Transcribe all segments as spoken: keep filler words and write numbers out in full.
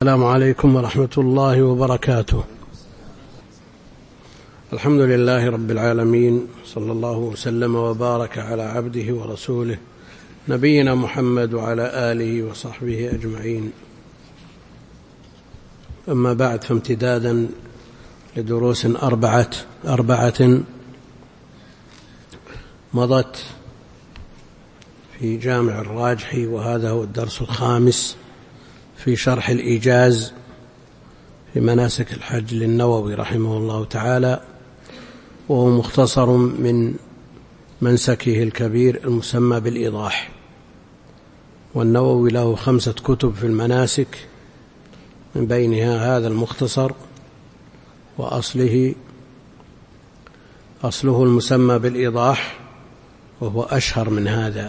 السلام عليكم ورحمة الله وبركاته. الحمد لله رب العالمين، صلى الله وسلم وبارك على عبده ورسوله نبينا محمد وعلى آله وصحبه أجمعين. أما بعد، فامتدادا لدروس أربعة أربعة مضت في جامع الراجحي، وهذا هو الدرس الخامس في شرح الإيجاز في مناسك الحج للنووي رحمه الله تعالى، وهو مختصر من منسكه الكبير المسمى بالإيضاح. والنووي له خمسة كتب في المناسك، من بينها هذا المختصر، وأصله أصله المسمى بالإيضاح، وهو أشهر من هذا.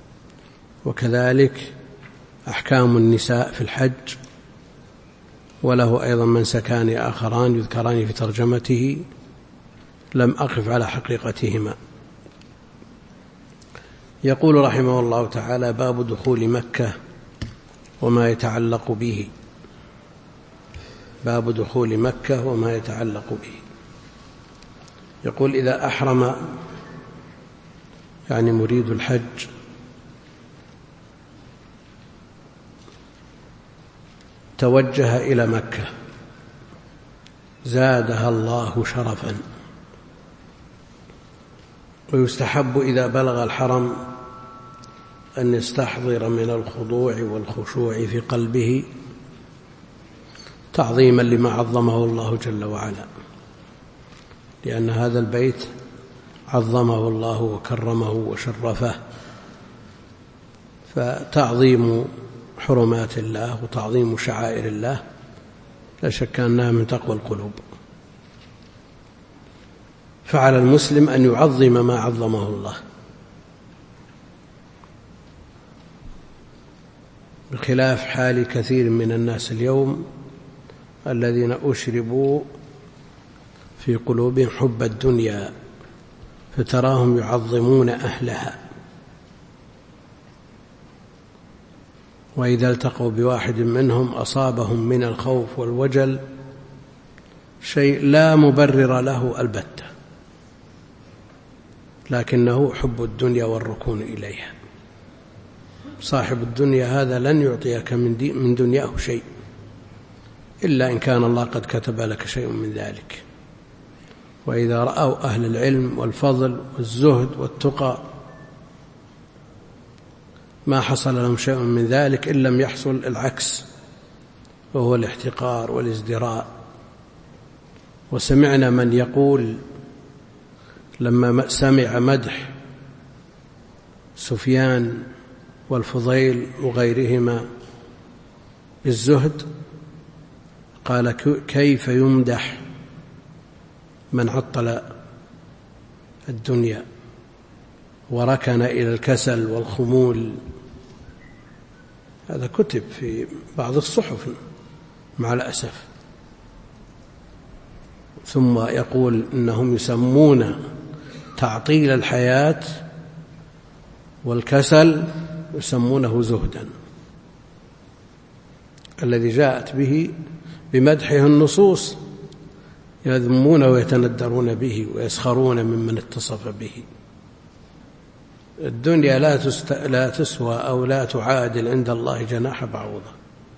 وكذلك أحكام النساء في الحج، وله أيضا منسكان آخران يذكران في ترجمته لم أقف على حقيقتهما. يقول رحمه الله تعالى: باب دخول مكة وما يتعلق به. باب دخول مكة وما يتعلق به. يقول: إذا أحرم، يعني مريد الحج، توجه إلى مكة زادها الله شرفا. ويستحب إذا بلغ الحرم أن يستحضر من الخضوع والخشوع في قلبه تعظيما لما عظمه الله جل وعلا، لأن هذا البيت عظمه الله وكرمه وشرفه، فتعظيم حرمات الله وتعظيم شعائر الله لا شك أنها من تقوى القلوب. فعلى المسلم أن يعظم ما عظمه الله، بخلاف حال كثير من الناس اليوم الذين أشربوا في قلوبهم حب الدنيا، فتراهم يعظمون أهلها، وإذا التقوا بواحد منهم أصابهم من الخوف والوجل شيء لا مبرر له البتة، لكنه حب الدنيا والركون إليها. صاحب الدنيا هذا لن يعطيك من دنياه شيء إلا إن كان الله قد كتب لك شيء من ذلك. وإذا رأوا أهل العلم والفضل والزهد والتقى ما حصل لهم شيء من ذلك إن لم يحصل العكس، وهو الاحتقار والازدراء. وسمعنا من يقول لما سمع مدح سفيان والفضيل وغيرهما بالزهد قال: كيف يمدح من عطل الدنيا وركن إلى الكسل والخمول. هذا كتب في بعض الصحف مع الأسف. ثم يقول إنهم يسمون تعطيل الحياة والكسل يسمونه زهدا، الذي جاءت به بمدحه النصوص يذمون ويتندرون به ويسخرون ممن اتصف به. الدنيا لا, تست... لا تسوى أو لا تعادل عند الله جناح بعوضة،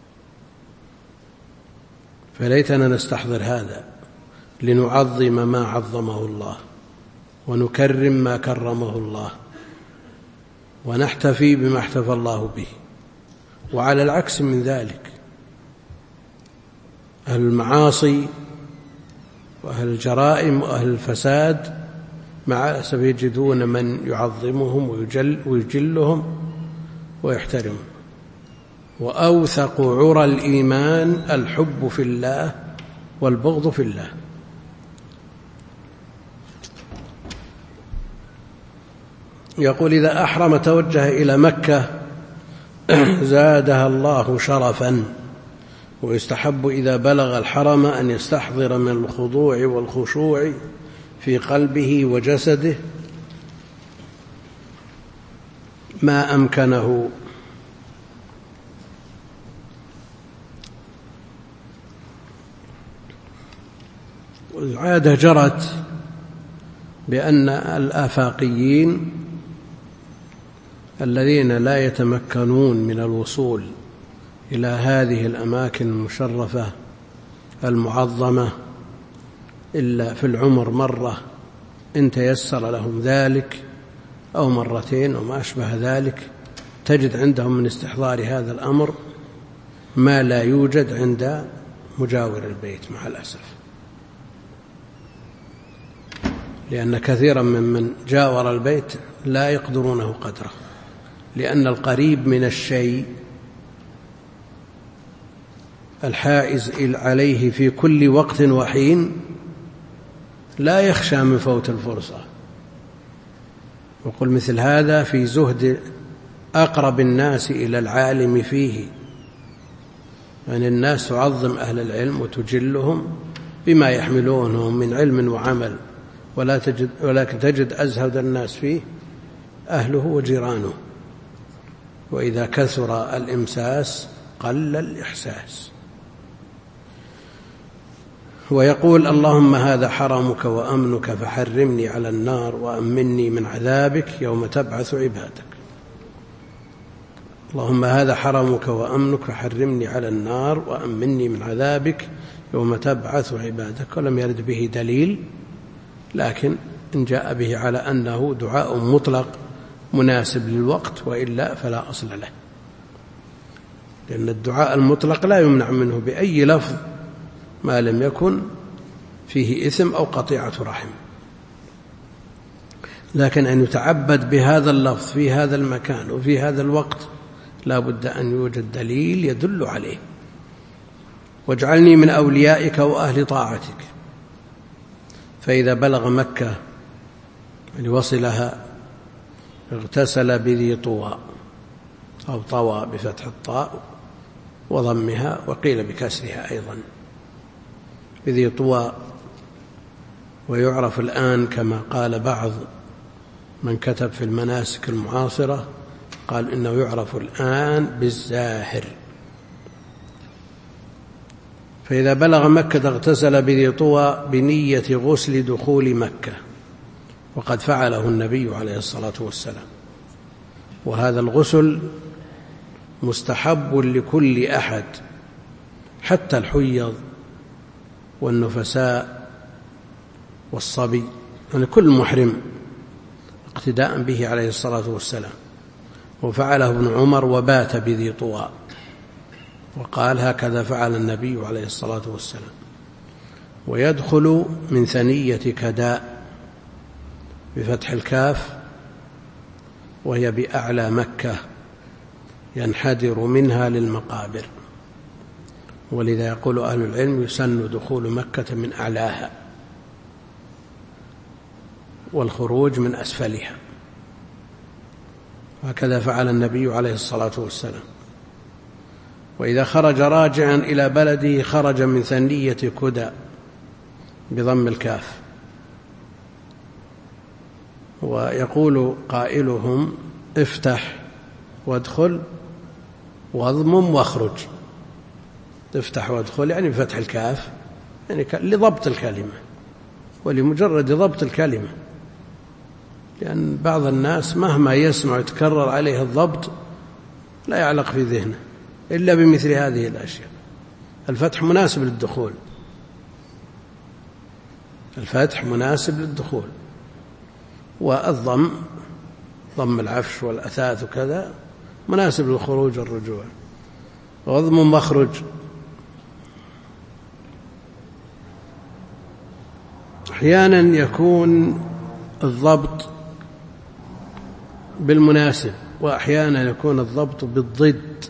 فليتنا نستحضر هذا لنعظم ما عظمه الله ونكرم ما كرمه الله ونحتفي بما احتفى الله به. وعلى العكس من ذلك، أهل المعاصي وأهل الجرائم وأهل الفساد مع الأسف يجدون من يعظمهم ويجل ويجلهم ويحترمهم. وأوثق عرى الإيمان الحب في الله والبغض في الله. يقول: إذا أحرم توجه إلى مكة زادها الله شرفا. ويستحب إذا بلغ الحرم أن يستحضر من الخضوع والخشوع في قلبه وجسده ما أمكنه والعادة جرت بأن الآفاقيين الذين لا يتمكنون من الوصول إلى هذه الأماكن المشرفة المعظمة إلا في العمر مرة إن تيسر لهم ذلك أو مرتين أو ما أشبه ذلك، تجد عندهم من استحضار هذا الأمر ما لا يوجد عند مجاور البيت مع الأسف، لأن كثيرا ممن جاور البيت لا يقدرونه قدره، لأن القريب من الشيء الحائز عليه في كل وقت وحين لا يخشى من فوت الفرصة. وقل مثل هذا في زهد أقرب الناس إلى العالم فيه، يعني الناس تعظم أهل العلم وتجلهم بما يحملونه من علم وعمل، ولا تجد ولكن تجد أزهد الناس فيه أهله وجيرانه، وإذا كثر الإمساس قل الإحساس. ويقول اللهم هذا حرمك وأمنك فحرمني على النار وأمني من عذابك يوم تبعث عبادك. اللهم هذا حرمك وأمنك فحرمني على النار وأمني من عذابك يوم تبعث عبادك. ولم يرد به دليل، لكن إن جاء به على أنه دعاء مطلق مناسب للوقت، وإلا فلا أصل له، لأن الدعاء المطلق لا يمنع منه بأي لفظ ما لم يكن فيه إثم أو قطيعة رحم، لكن أن يتعبد بهذا اللفظ في هذا المكان وفي هذا الوقت لا بد أن يوجد دليل يدل عليه. واجعلني من أوليائك وأهل طاعتك. فإذا بلغ مكة يعني وصلها اغتسل بذي طوى أو طوى بفتح الطاء وضمها، وقيل بكسرها أيضا بذي طوى، ويعرف الآن كما قال بعض من كتب في المناسك المعاصرة، قال إنه يعرف الآن بالزاهر. فإذا بلغ مكة اغتسل بذي طوى بنية غسل دخول مكة، وقد فعله النبي عليه الصلاة والسلام. وهذا الغسل مستحب لكل أحد، حتى الحيض والنفساء والصبي، يعني كل محرم، اقتداء به عليه الصلاة والسلام. وفعله ابن عمر وبات بذي طوى، وقال هكذا فعل النبي عليه الصلاة والسلام. ويدخل من ثنية كداء بفتح الكاف، وهي بأعلى مكة، ينحدر منها للمقابر، ولذا يقول أهل العلم يسن دخول مكة من أعلاها والخروج من أسفلها، وهكذا فعل النبي عليه الصلاة والسلام. وإذا خرج راجعا إلى بلده خرج من ثنية كدى بضم الكاف. ويقول قائلهم افتح وادخل واضمم واخرج. افتح وادخل يعني بفتح الكاف، يعني لضبط الكلمة ولمجرد ضبط الكلمة، لأن بعض الناس مهما يسمع يتكرر عليه الضبط لا يعلق في ذهنه إلا بمثل هذه الأشياء. الفتح مناسب للدخول، الفتح مناسب للدخول، والضم ضم العفش والأثاث وكذا مناسب للخروج والرجوع. وضم مخرج أحيانا يكون الضبط بالمناسب، وأحيانا يكون الضبط بالضد.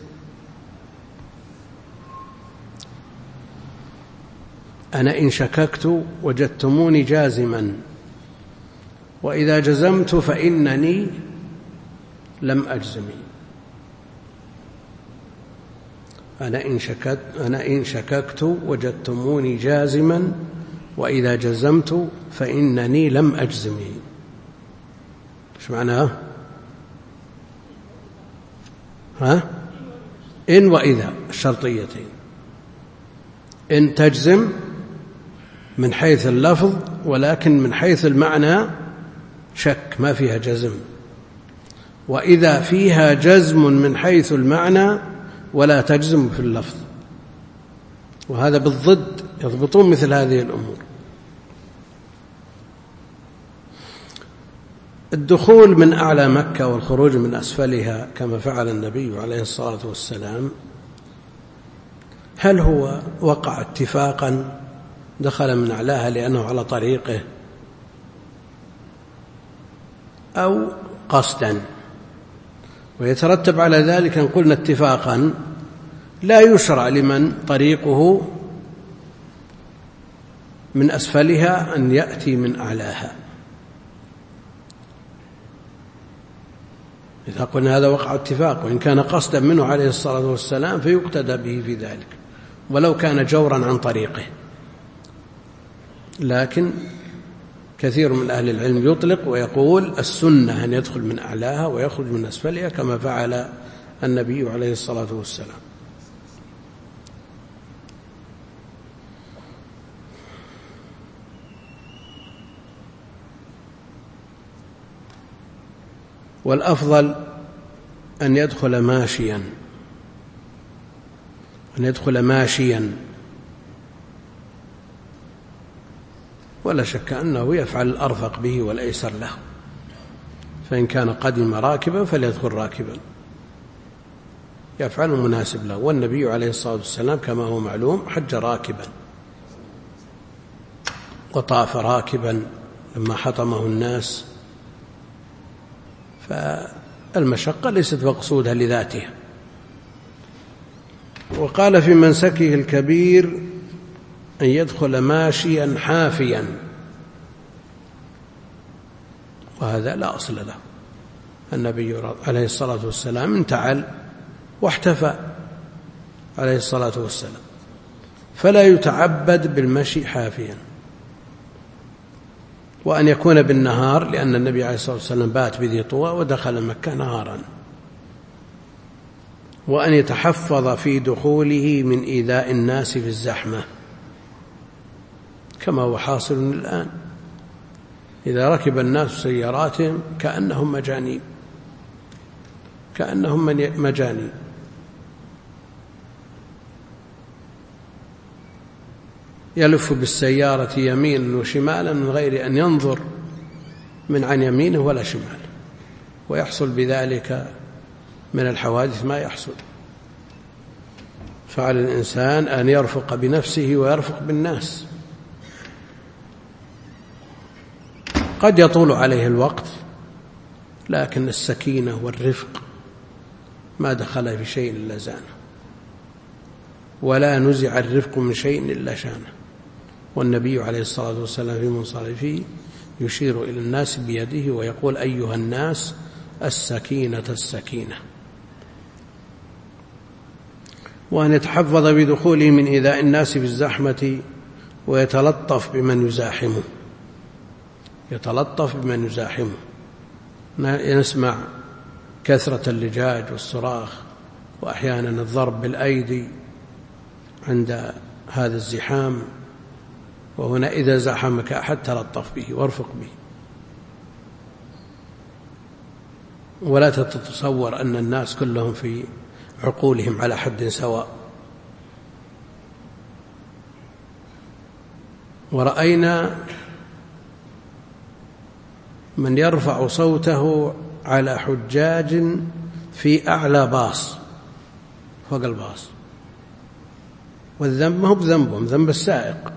أنا إن شككت وجدتموني جازما، وإذا جزمت فإنني لم أجزم. أنا إن شككت, أنا إن شككت وجدتموني جازما، وإذا جزمت فإنني لم أجزم. إيش معناه؟ ها؟ إن وإذا الشرطيتين. إن تجزم من حيث اللفظ، ولكن من حيث المعنى شك، ما فيها جزم. وإذا فيها جزم من حيث المعنى ولا تجزم في اللفظ، وهذا بالضد، يضبطون مثل هذه الأمور. الدخول من أعلى مكة والخروج من أسفلها كما فعل النبي عليه الصلاة والسلام، هل هو وقع اتفاقا دخل من أعلاها لأنه على طريقه، أو قصدا؟ ويترتب على ذلك أن قلنا اتفاقا لا يشرع لمن طريقه من أسفلها أن يأتي من أعلاها. إذا قلنا هذا وقع اتفاق، وإن كان قصدا منه عليه الصلاة والسلام فيقتدى به في ذلك ولو كان جورا عن طريقه. لكن كثير من أهل العلم يطلق ويقول السنة أن يدخل من أعلاها ويخرج من أسفلها كما فعل النبي عليه الصلاة والسلام. والأفضل أن يدخل ماشيا، أن يدخل ماشيا، ولا شك أنه يفعل الأرفق به والأيسر له، فإن كان قدم راكبا فليدخل راكبا، يفعل المناسب له. والنبي عليه الصلاة والسلام كما هو معلوم حج راكبا وطاف راكبا لما حطمه الناس، فالمشقة ليست مقصودة لذاتها. وقال في منسكه الكبير أن يدخل ماشيا حافيا، وهذا لا أصل له. النبي عليه الصلاة والسلام انتعل واحتفى عليه الصلاة والسلام، فلا يتعبد بالمشي حافيا. وأن يكون بالنهار، لأن النبي عليه الصلاة والسلام بات بذي طوى ودخل مكة نهارا. وأن يتحفظ في دخوله من إيذاء الناس في الزحمة كما هو حاصل الآن، إذا ركب الناس سياراتهم كأنهم مجانين، كأنهم مجانين. يلف بالسيارة يمينا وشمالا من غير أن ينظر من عن يمينه ولا شماله، ويحصل بذلك من الحوادث ما يحصل. فعلى الإنسان أن يرفق بنفسه ويرفق بالناس. قد يطول عليه الوقت، لكن السكينة والرفق ما دخل في شيء إلا زانه، ولا نزع الرفق من شيء إلا شانه. والنبي عليه الصلاة والسلام في منصرفه يشير إلى الناس بيده ويقول أيها الناس السكينة السكينة. وأن يتحفظ بدخوله من إيذاء الناس في الزحمة ويتلطف بمن يزاحمه، يتلطف بمن يزاحمه. نسمع كثرة اللجاج والصراخ، وأحيانا الضرب بالأيدي عند هذا الزحام، وهنا إذا زحمك أحد تلطف به وارفق به، ولا تتصور أن الناس كلهم في عقولهم على حد سواء. ورأينا من يرفع صوته على حجاج في أعلى باص فوق الباص، والذنب ما هو بذنبهم، ذنب السائق.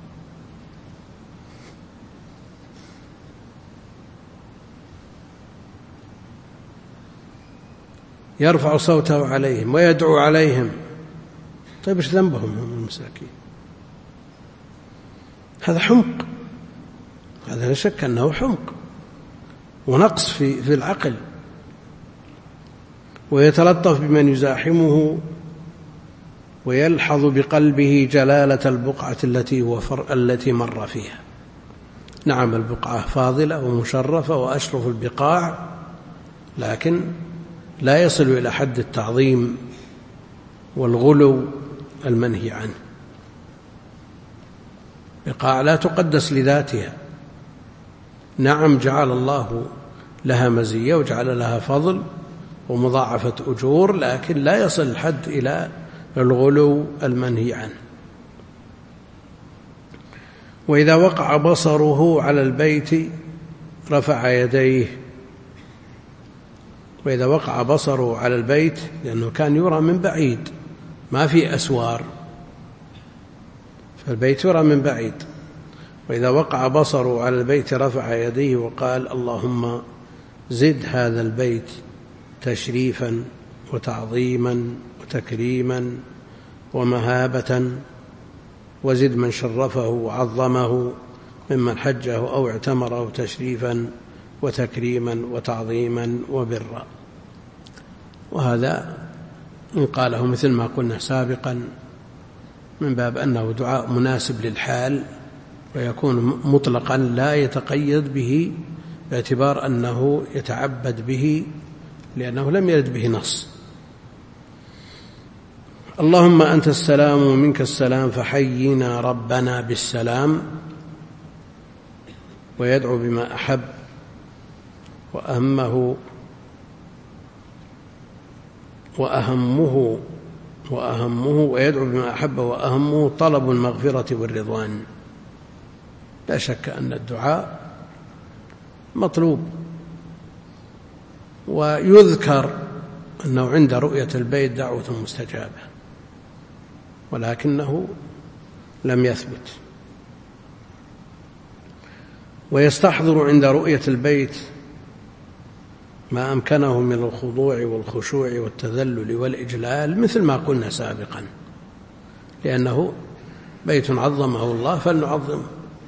يرفع صوته عليهم ويدعو عليهم. طيب ايش ذنبهم هم المساكين؟ هذا حمق، هذا لا شك أنه حمق ونقص في في العقل. ويتلطف بمن يزاحمه ويلحظ بقلبه جلالة البقعة التي هو فر التي مر فيها. نعم البقعة فاضلة ومشرفة وأشرف البقاع، لكن لا يصل إلى حد التعظيم والغلو المنهي عنه. بقاع لا تقدس لذاتها. نعم جعل الله لها مزية وجعل لها فضل ومضاعفة أجور، لكن لا يصل الحد إلى الغلو المنهي عنه. وإذا وقع بصره على البيت رفع يديه. وإذا وقع بصره على البيت، لأنه كان يرى من بعيد، ما في أسوار، فالبيت يرى من بعيد. وإذا وقع بصره على البيت رفع يديه وقال: اللهم زد هذا البيت تشريفا وتعظيما وتكريما ومهابة، وزد من شرفه وعظمه ممن حجه أو اعتمره تشريفا وتكريما وتعظيما وبرا. وهذا إن قاله مثل ما قلنا سابقا من باب أنه دعاء مناسب للحال، ويكون مطلقا لا يتقيد به باعتبار أنه يتعبد به، لأنه لم يرد به نص. اللهم أنت السلام ومنك السلام فحينا ربنا بالسلام، ويدعو بما أحب وأهمه وأهمه وأهمه ويدعو بما أحب وأهمه طلب المغفرة والرضوان. لا شك أن الدعاء مطلوب، ويذكر أنه عند رؤية البيت دعوة مستجابة، ولكنه لم يثبت. ويستحضر عند رؤية البيت ما أمكنه من الخضوع والخشوع والتذلل والإجلال، مثل ما قلنا سابقا، لأنه بيت عظمه الله فلنعظمه،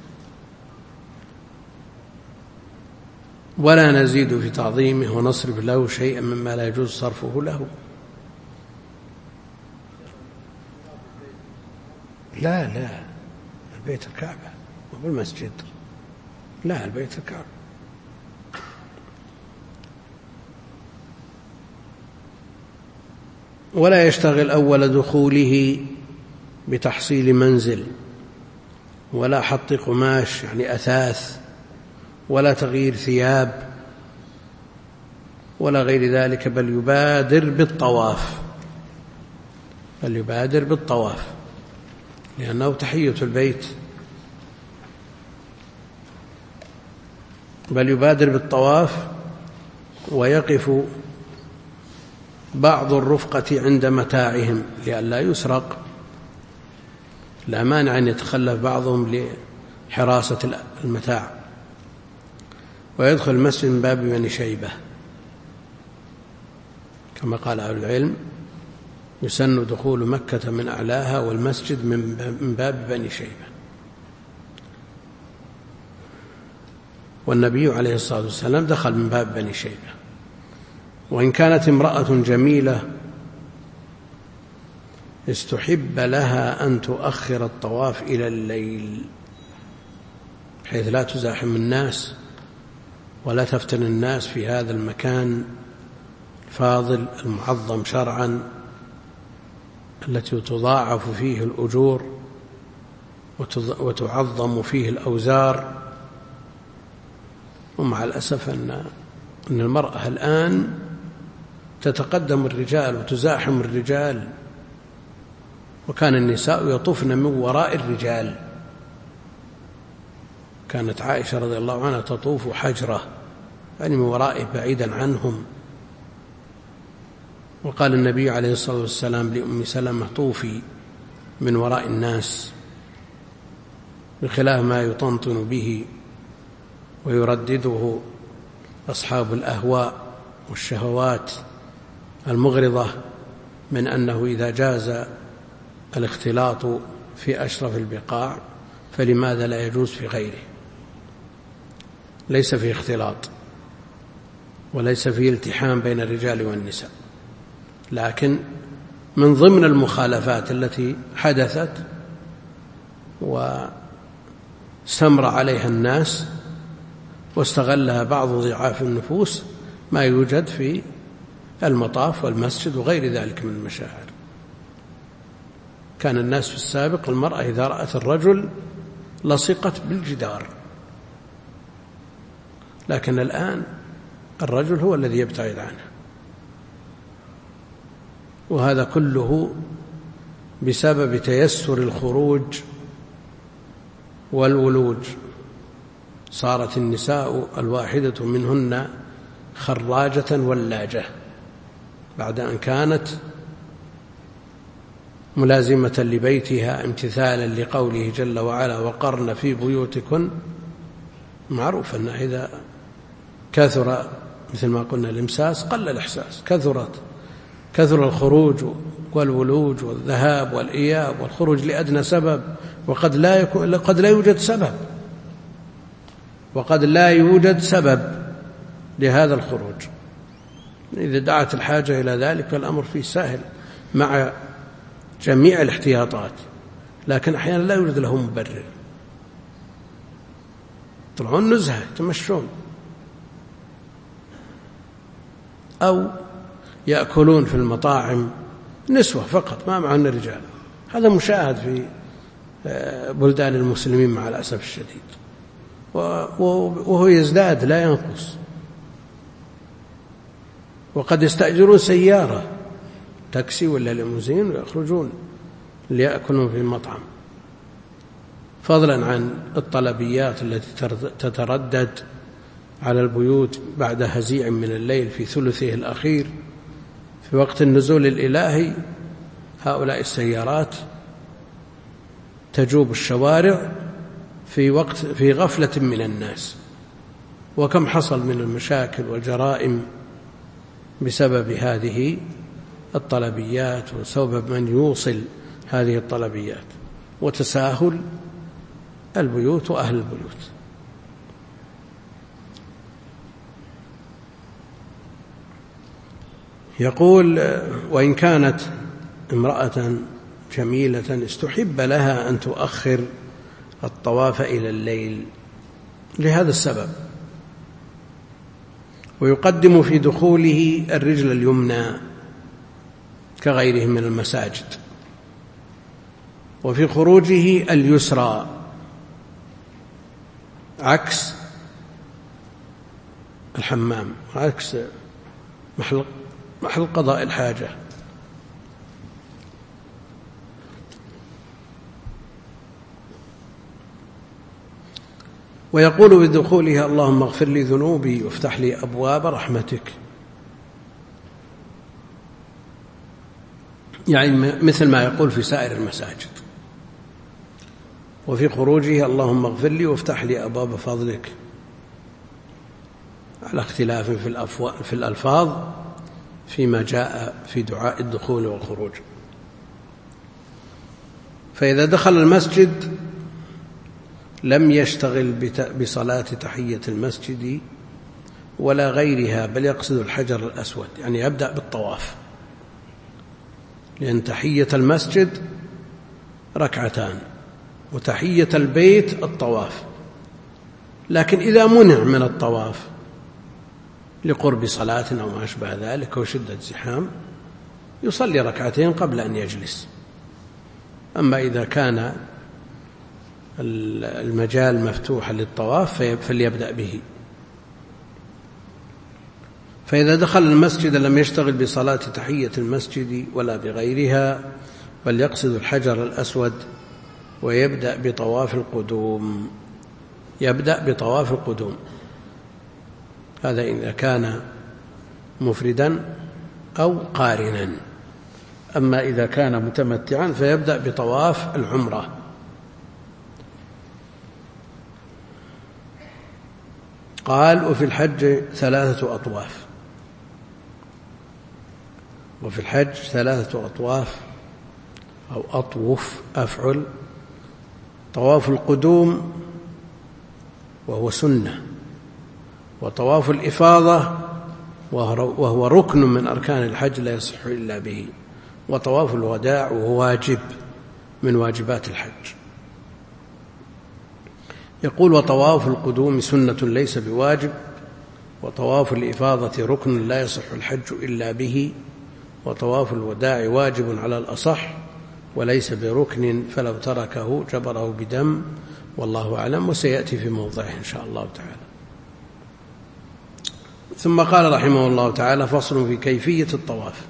ولا نزيد في تعظيمه ونصرف له شيئا مما لا يجوز صرفه له. لا لا البيت الكعبة والمسجد، لا البيت الكعبة. ولا يشتغل أول دخوله بتحصيل منزل ولا حط قماش يعني أثاث ولا تغيير ثياب ولا غير ذلك، بل يبادر بالطواف بل يبادر بالطواف لأنه تحية البيت. بل يبادر بالطواف ويقف بعض الرفقة عند متاعهم لئلا يسرق، لا مانع أن يتخلف بعضهم لحراسة المتاع. ويدخل المسجد من باب بني شيبة كما قال أهل العلم: يسن دخول مكة من أعلاها والمسجد من باب بني شيبة. والنبي عليه الصلاة والسلام دخل من باب بني شيبة. وإن كانت امرأة جميلة استحب لها أن تؤخر الطواف إلى الليل بحيث لا تزاحم الناس ولا تفتن الناس في هذا المكان الفاضل المعظم شرعا التي تضاعف فيه الأجور وتعظم فيه الأوزار. ومع الأسف أن أن المرأة الآن تتقدم الرجال وتزاحم الرجال، وكان النساء يطفن من وراء الرجال. كانت عائشة رضي الله عنها تطوف حجرة يعني من ورائه بعيدا عنهم. وقال النبي عليه الصلاة والسلام لأم سلمة: طوفي من وراء الناس، بخلاف ما يطنطن به ويردده أصحاب الأهواء والشهوات المغرضة من أنه إذا جاز الاختلاط في أشرف البقاع فلماذا لا يجوز في غيره. ليس فيه اختلاط وليس فيه التحام بين الرجال والنساء، لكن من ضمن المخالفات التي حدثت واستمر عليها الناس واستغلها بعض ضعاف النفوس ما يوجد في المطاف والمسجد وغير ذلك من المشاعر. كان الناس في السابق المرأة إذا رأت الرجل لصقت بالجدار. لكن الآن الرجل هو الذي يبتعد عنه، وهذا كله بسبب تيسر الخروج والولوج. صارت النساء الواحدة منهن خراجة ولاجة بعد أن كانت ملازمة لبيتها امتثالا لقوله جل وعلا وقرن في بيوتكن. معروف أن إذا كثر مثل ما قلنا الإمساس قل الإحساس، كثرت كثر الخروج والولوج والذهاب والإياب والخروج لأدنى سبب، وقد لا يكون قد لا يوجد سبب وقد لا يوجد سبب لهذا الخروج. إذا دعت الحاجة إلى ذلك فالأمر فيه سهل مع جميع الاحتياطات، لكن أحيانا لا يوجد له مبرر. طلعون نزهة يتمشون أو يأكلون في المطاعم نسوة فقط ما معهن رجال. هذا مشاهد في بلدان المسلمين مع الأسف الشديد، وهو يزداد لا ينقص. وقد يستأجرون سيارة تاكسي ولا ليموزين ويخرجون ليأكلون في المطعم، فضلا عن الطلبيات التي تتردد على البيوت بعد هزيع من الليل في ثلثه الأخير في وقت النزول الإلهي. هؤلاء السيارات تجوب الشوارع في وقت في غفلة من الناس، وكم حصل من المشاكل والجرائم بسبب هذه الطلبيات وسبب من يوصل هذه الطلبيات وتساهل البيوت وأهل البيوت. يقول وإن كانت امرأة جميلة استحب لها أن تؤخر الطواف إلى الليل لهذا السبب، ويقدم في دخوله الرجل اليمنى كغيره من المساجد، وفي خروجه اليسرى عكس الحمام، عكس محل, محل قضاء الحاجة. ويقول بدخولها اللهم اغفر لي ذنوبي وافتح لي أبواب رحمتك، يعني مثل ما يقول في سائر المساجد. وفي خروجه اللهم اغفر لي وافتح لي أبواب فضلك، على اختلاف في, في الألفاظ فيما جاء في دعاء الدخول والخروج. فإذا دخل المسجد لم يشتغل بصلاة تحية المسجد ولا غيرها، بل يقصد الحجر الأسود، يعني يبدأ بالطواف، لأن تحية المسجد ركعتان وتحية البيت الطواف. لكن إذا منع من الطواف لقرب صلاة أو ما أشبه ذلك وشدة زحام يصلي ركعتين قبل أن يجلس. أما إذا كان المجال مفتوحا للطواف فليبدأ به. فإذا دخل المسجد لم يشتغل بصلاة تحية المسجد ولا بغيرها، بل يقصد الحجر الأسود ويبدأ بطواف القدوم يبدأ بطواف القدوم هذا إذا كان مفردا أو قارنا. أما إذا كان متمتعا فيبدأ بطواف العمرة. قال وفي الحج ثلاثة أطواف وفي الحج ثلاثة أطواف أو أطوف أفعل. طواف القدوم وهو سنة، وطواف الإفاضة وهو ركن من أركان الحج لا يصح إلا به، وطواف الوداع وهو واجب من واجبات الحج. يقول وطواف القدوم سنة ليس بواجب، وطواف الإفاضة ركن لا يصح الحج إلا به، وطواف الوداع واجب على الأصح وليس بركن، فلو تركه جبره بدم والله أعلم، وسيأتي في موضعه إن شاء الله تعالى. ثم قال رحمه الله تعالى: فصل في كيفية الطواف.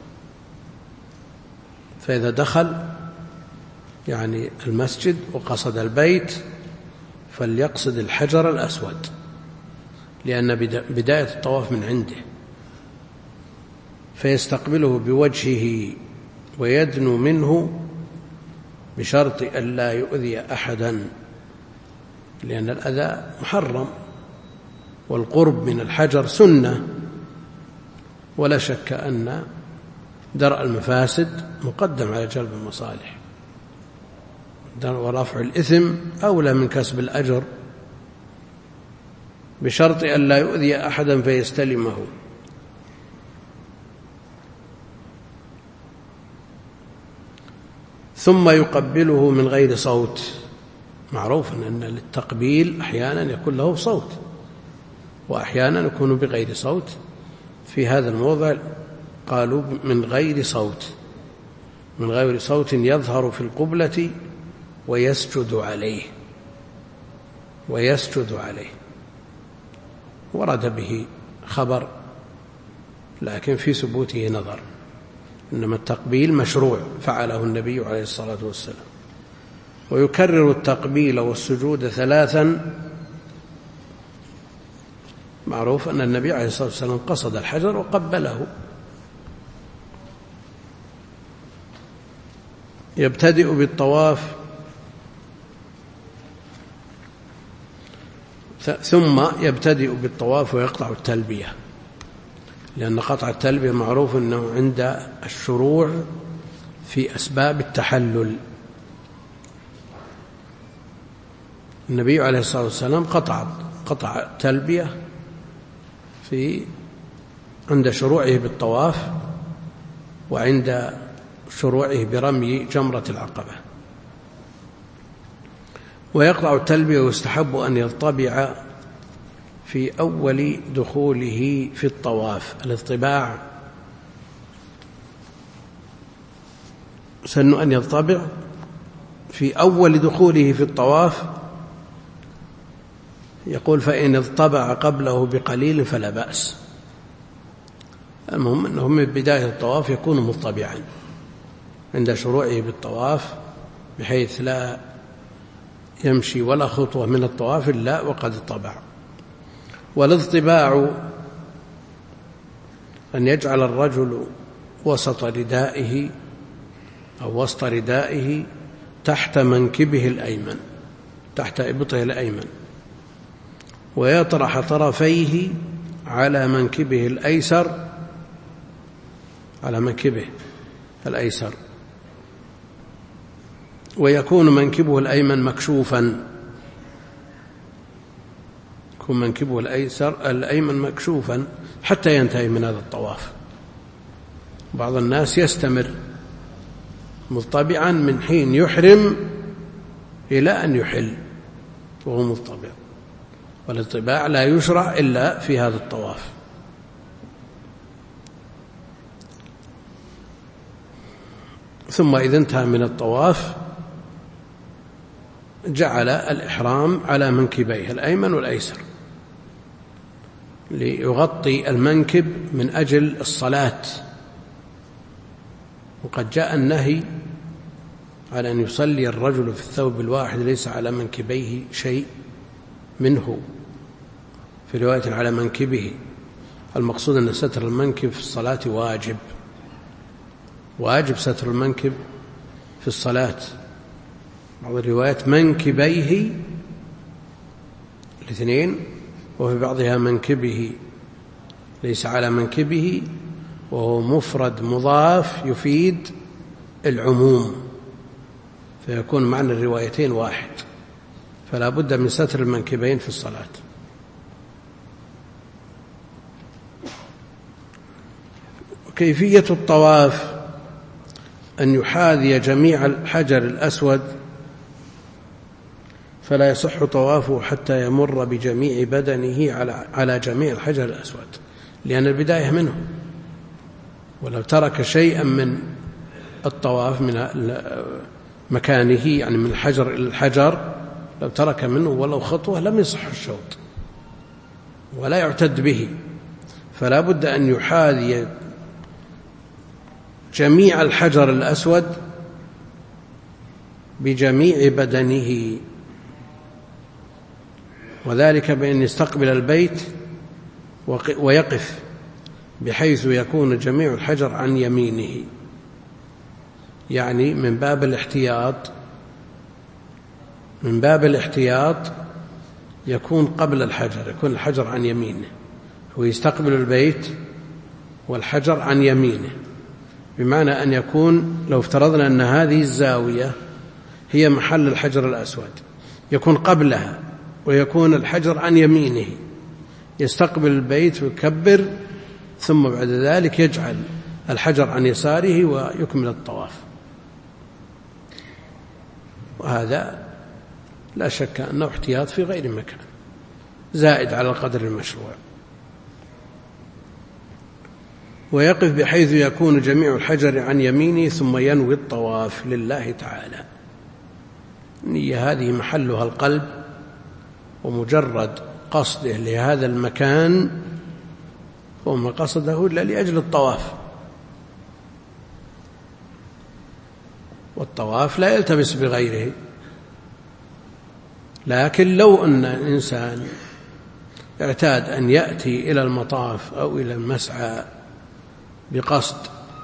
فإذا دخل يعني المسجد وقصد البيت فليقصد الحجر الأسود، لأن بداية الطواف من عنده، فيستقبله بوجهه ويدنو منه بشرط أن لا يؤذي أحدا، لأن الأذى محرم، والقرب من الحجر سنة، ولا شك أن درء المفاسد مقدم على جلب المصالح، ورفع الإثم أولى من كسب الأجر، بشرط أن لا يؤذي أحدا فيستلمه. ثم يقبله من غير صوت. معروف أن للتقبيل أحيانا يكون له صوت وأحيانا يكون بغير صوت، في هذا الموضع قالوا من غير صوت، من غير صوت يظهر في القبلة ويسجد عليه ويسجد عليه ورد به خبر، لكن في ثبوته نظر، إنما التقبيل مشروع فعله النبي عليه الصلاة والسلام. ويكرر التقبيل والسجود ثلاثا. معروف أن النبي عليه الصلاة والسلام قصد الحجر وقبله. يبتدئ بالطواف ثم يبتدئ بالطواف ويقطع التلبية، لأن قطع التلبية معروف أنه عند الشروع في أسباب التحلل. النبي عليه الصلاة والسلام قطع قطع التلبية في عند شروعه بالطواف وعند شروعه برمي جمرة العقبة. ويقطع التلبية ويستحب أن يطبع في أول دخوله في الطواف. الاطباع سن أن يطبع في أول دخوله في الطواف. يقول: فإن اطبع قبله بقليل فلا بأس. المهم أنه من بداية الطواف يكون مطبعا عند شروعه بالطواف، بحيث لا يمشي ولا خطوة من الطواف إلا وقد اطبع. والاطباع أن يجعل الرجل وسط ردائه أو وسط ردائه تحت منكبه الأيمن، تحت إبطه الأيمن، ويطرح طرفيه على منكبه الأيسر، على منكبه الأيسر، ويكون منكبه الأيمن مكشوفا، يكون منكبه الأيسر الأيمن مكشوفا حتى ينتهي من هذا الطواف. بعض الناس يستمر مطبعا من حين يحرم إلى أن يحل وهو مطبع، والاطباع لا يشرع إلا في هذا الطواف. ثم إذا انتهى من الطواف جعل الإحرام على منكبيه الأيمن والأيسر ليغطي المنكب من أجل الصلاة. وقد جاء النهي على أن يصلي الرجل في الثوب الواحد ليس على منكبيه شيء منه، في رواية على منكبه. المقصود أن ستر المنكب في الصلاة واجب، واجب ستر المنكب في الصلاة. بعض الروايات منكبيه الاثنين، وفي بعضها منكبه ليس على منكبه، وهو مفرد مضاف يفيد العموم، فيكون معنى الروايتين واحد، فلا بد من ستر المنكبين في الصلاة. كيفية الطواف أن يحاذي جميع الحجر الأسود، فلا يصح طوافه حتى يمر بجميع بدنه على جميع الحجر الأسود، لأن البداية منه. ولو ترك شيئا من الطواف من مكانه، يعني من الحجر إلى الحجر، لو ترك منه ولو خطوة لم يصح الشوط ولا يعتد به، فلا بد أن يحاذي جميع الحجر الأسود بجميع بدنه، وذلك بأن يستقبل البيت ويقف بحيث يكون جميع الحجر عن يمينه، يعني من باب الاحتياط من باب الاحتياط يكون قبل الحجر، يكون الحجر عن يمينه، هو يستقبل البيت والحجر عن يمينه، بمعنى أن يكون لو افترضنا أن هذه الزاوية هي محل الحجر الأسود يكون قبلها ويكون الحجر عن يمينه، يستقبل البيت ويكبر، ثم بعد ذلك يجعل الحجر عن يساره ويكمل الطواف. وهذا لا شك أنه احتياط في غير مكان زائد على القدر المشروع. ويقف بحيث يكون جميع الحجر عن يمينه ثم ينوي الطواف لله تعالى. النية هذه محلها القلب، ومجرد قصده لهذا المكان وما قصده إلا لأجل الطواف، والطواف لا يلتبس بغيره. لكن لو أن الإنسان اعتاد أن يأتي إلى المطاف أو إلى المسعى بقصد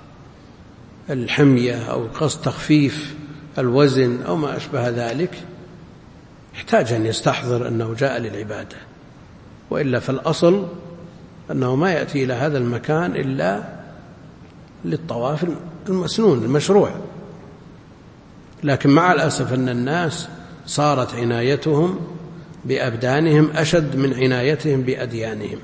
الحمية أو قصد تخفيف الوزن أو ما أشبه ذلك، يحتاج أن يستحضر أنه جاء للعبادة، وإلا فالأصل أنه ما يأتي إلى هذا المكان إلا للطواف المسنون المشروع. لكن مع الأسف أن الناس صارت عنايتهم بأبدانهم أشد من عنايتهم بأديانهم،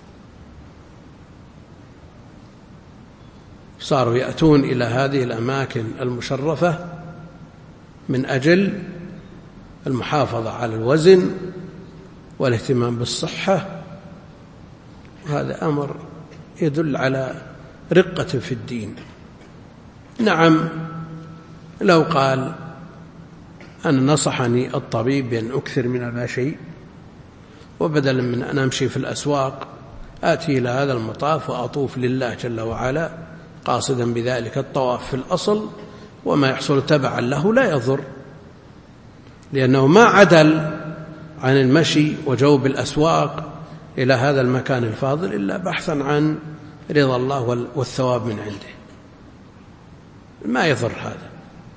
صاروا يأتون إلى هذه الأماكن المشرفة من أجل المحافظة على الوزن والاهتمام بالصحة، وهذا أمر يدل على رقة في الدين. نعم، لو قال أنا نصحني الطبيب بأن أكثر من المشي، وبدلا من أن أمشي في الأسواق آتي إلى هذا المطاف وأطوف لله جل وعلا قاصدا بذلك الطواف في الأصل، وما يحصل تبعا له لا يضر، لأنه ما عدل عن المشي وجوب الأسواق إلى هذا المكان الفاضل إلا بحثا عن رضا الله والثواب من عنده، ما يضر هذا.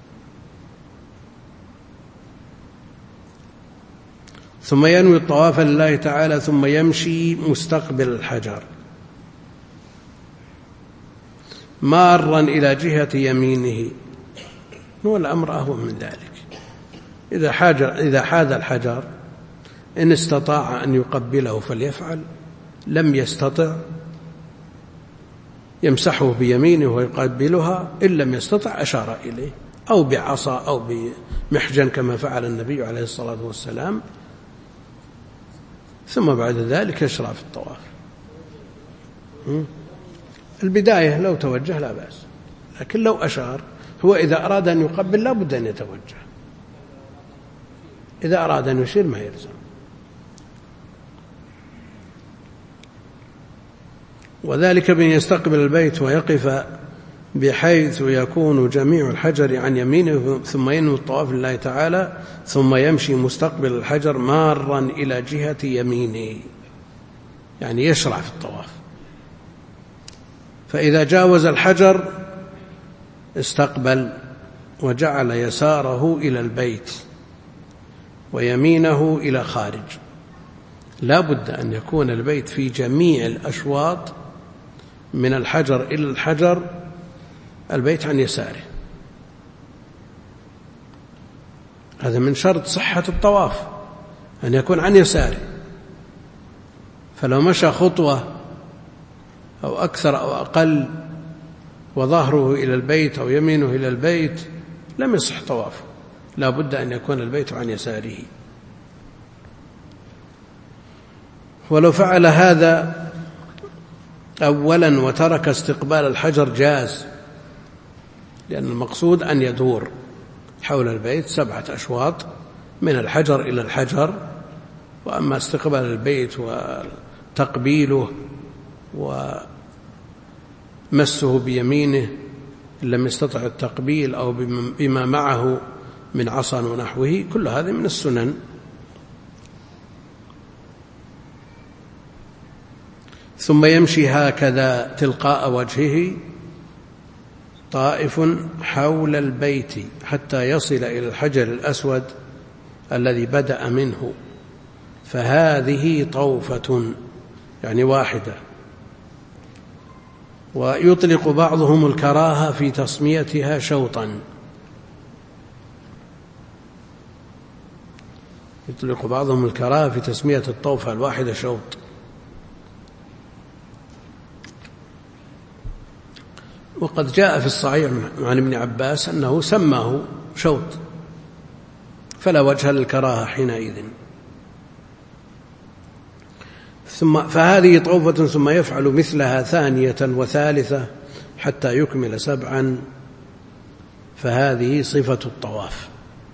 ثم ينوي الطواف لله تعالى ثم يمشي مستقبل الحجر مارا إلى جهة يمينه، هو الأمر أهون من ذلك. إذا حاج إذا حاذ الحجر إن استطاع أن يقبله فليفعل، لم يستطع يمسحه بيمينه ويقبلها، إن لم يستطع أشار إليه أو بعصا أو بمحجن كما فعل النبي عليه الصلاة والسلام، ثم بعد ذلك يشرع في الطواف. البداية لو توجه لا بأس، لكن لو أشار، هو إذا أراد أن يقبل لا بد أن يتوجه، إذا أراد أن يشير ما يلزم. وذلك بأن يستقبل البيت ويقف بحيث يكون جميع الحجر عن يمينه ثم ينوي الطواف لله تعالى ثم يمشي مستقبل الحجر مارا إلى جهة يمينه، يعني يشرع في الطواف. فإذا جاوز الحجر استقبل وجعل يساره إلى البيت ويمينه إلى خارج. لا بد أن يكون البيت في جميع الأشواط من الحجر إلى الحجر البيت عن يساره، هذا من شرط صحة الطواف أن يكون عن يساره. فلو مشى خطوة أو أكثر أو أقل وظهره إلى البيت أو يمينه إلى البيت لم يصح طوافه، لا بد أن يكون البيت عن يساره. ولو فعل هذا أولا وترك استقبال الحجر جاز، لأن المقصود أن يدور حول البيت سبعة أشواط من الحجر إلى الحجر. وأما استقبال البيت وتقبيله ومسه بيمينه إن لم يستطع التقبيل أو بما معه من عصا ونحوه، كل هذه من السنن. ثم يمشي هكذا تلقاء وجهه طائف حول البيت حتى يصل إلى الحجر الأسود الذي بدأ منه، فهذه طوفة يعني واحدة. ويطلق بعضهم الكراهة في تسميتها شوطا، يطلق بعضهم الكراهة في تسمية الطوفة الواحدة شوط. وقد جاء في الصحيح عن ابن عباس أنه سماه شوط، فلا وجه للكراهة حينئذ. ثم فهذه طوفة ثم يفعل مثلها ثانية وثالثة حتى يكمل سبعا، فهذه صفة الطواف.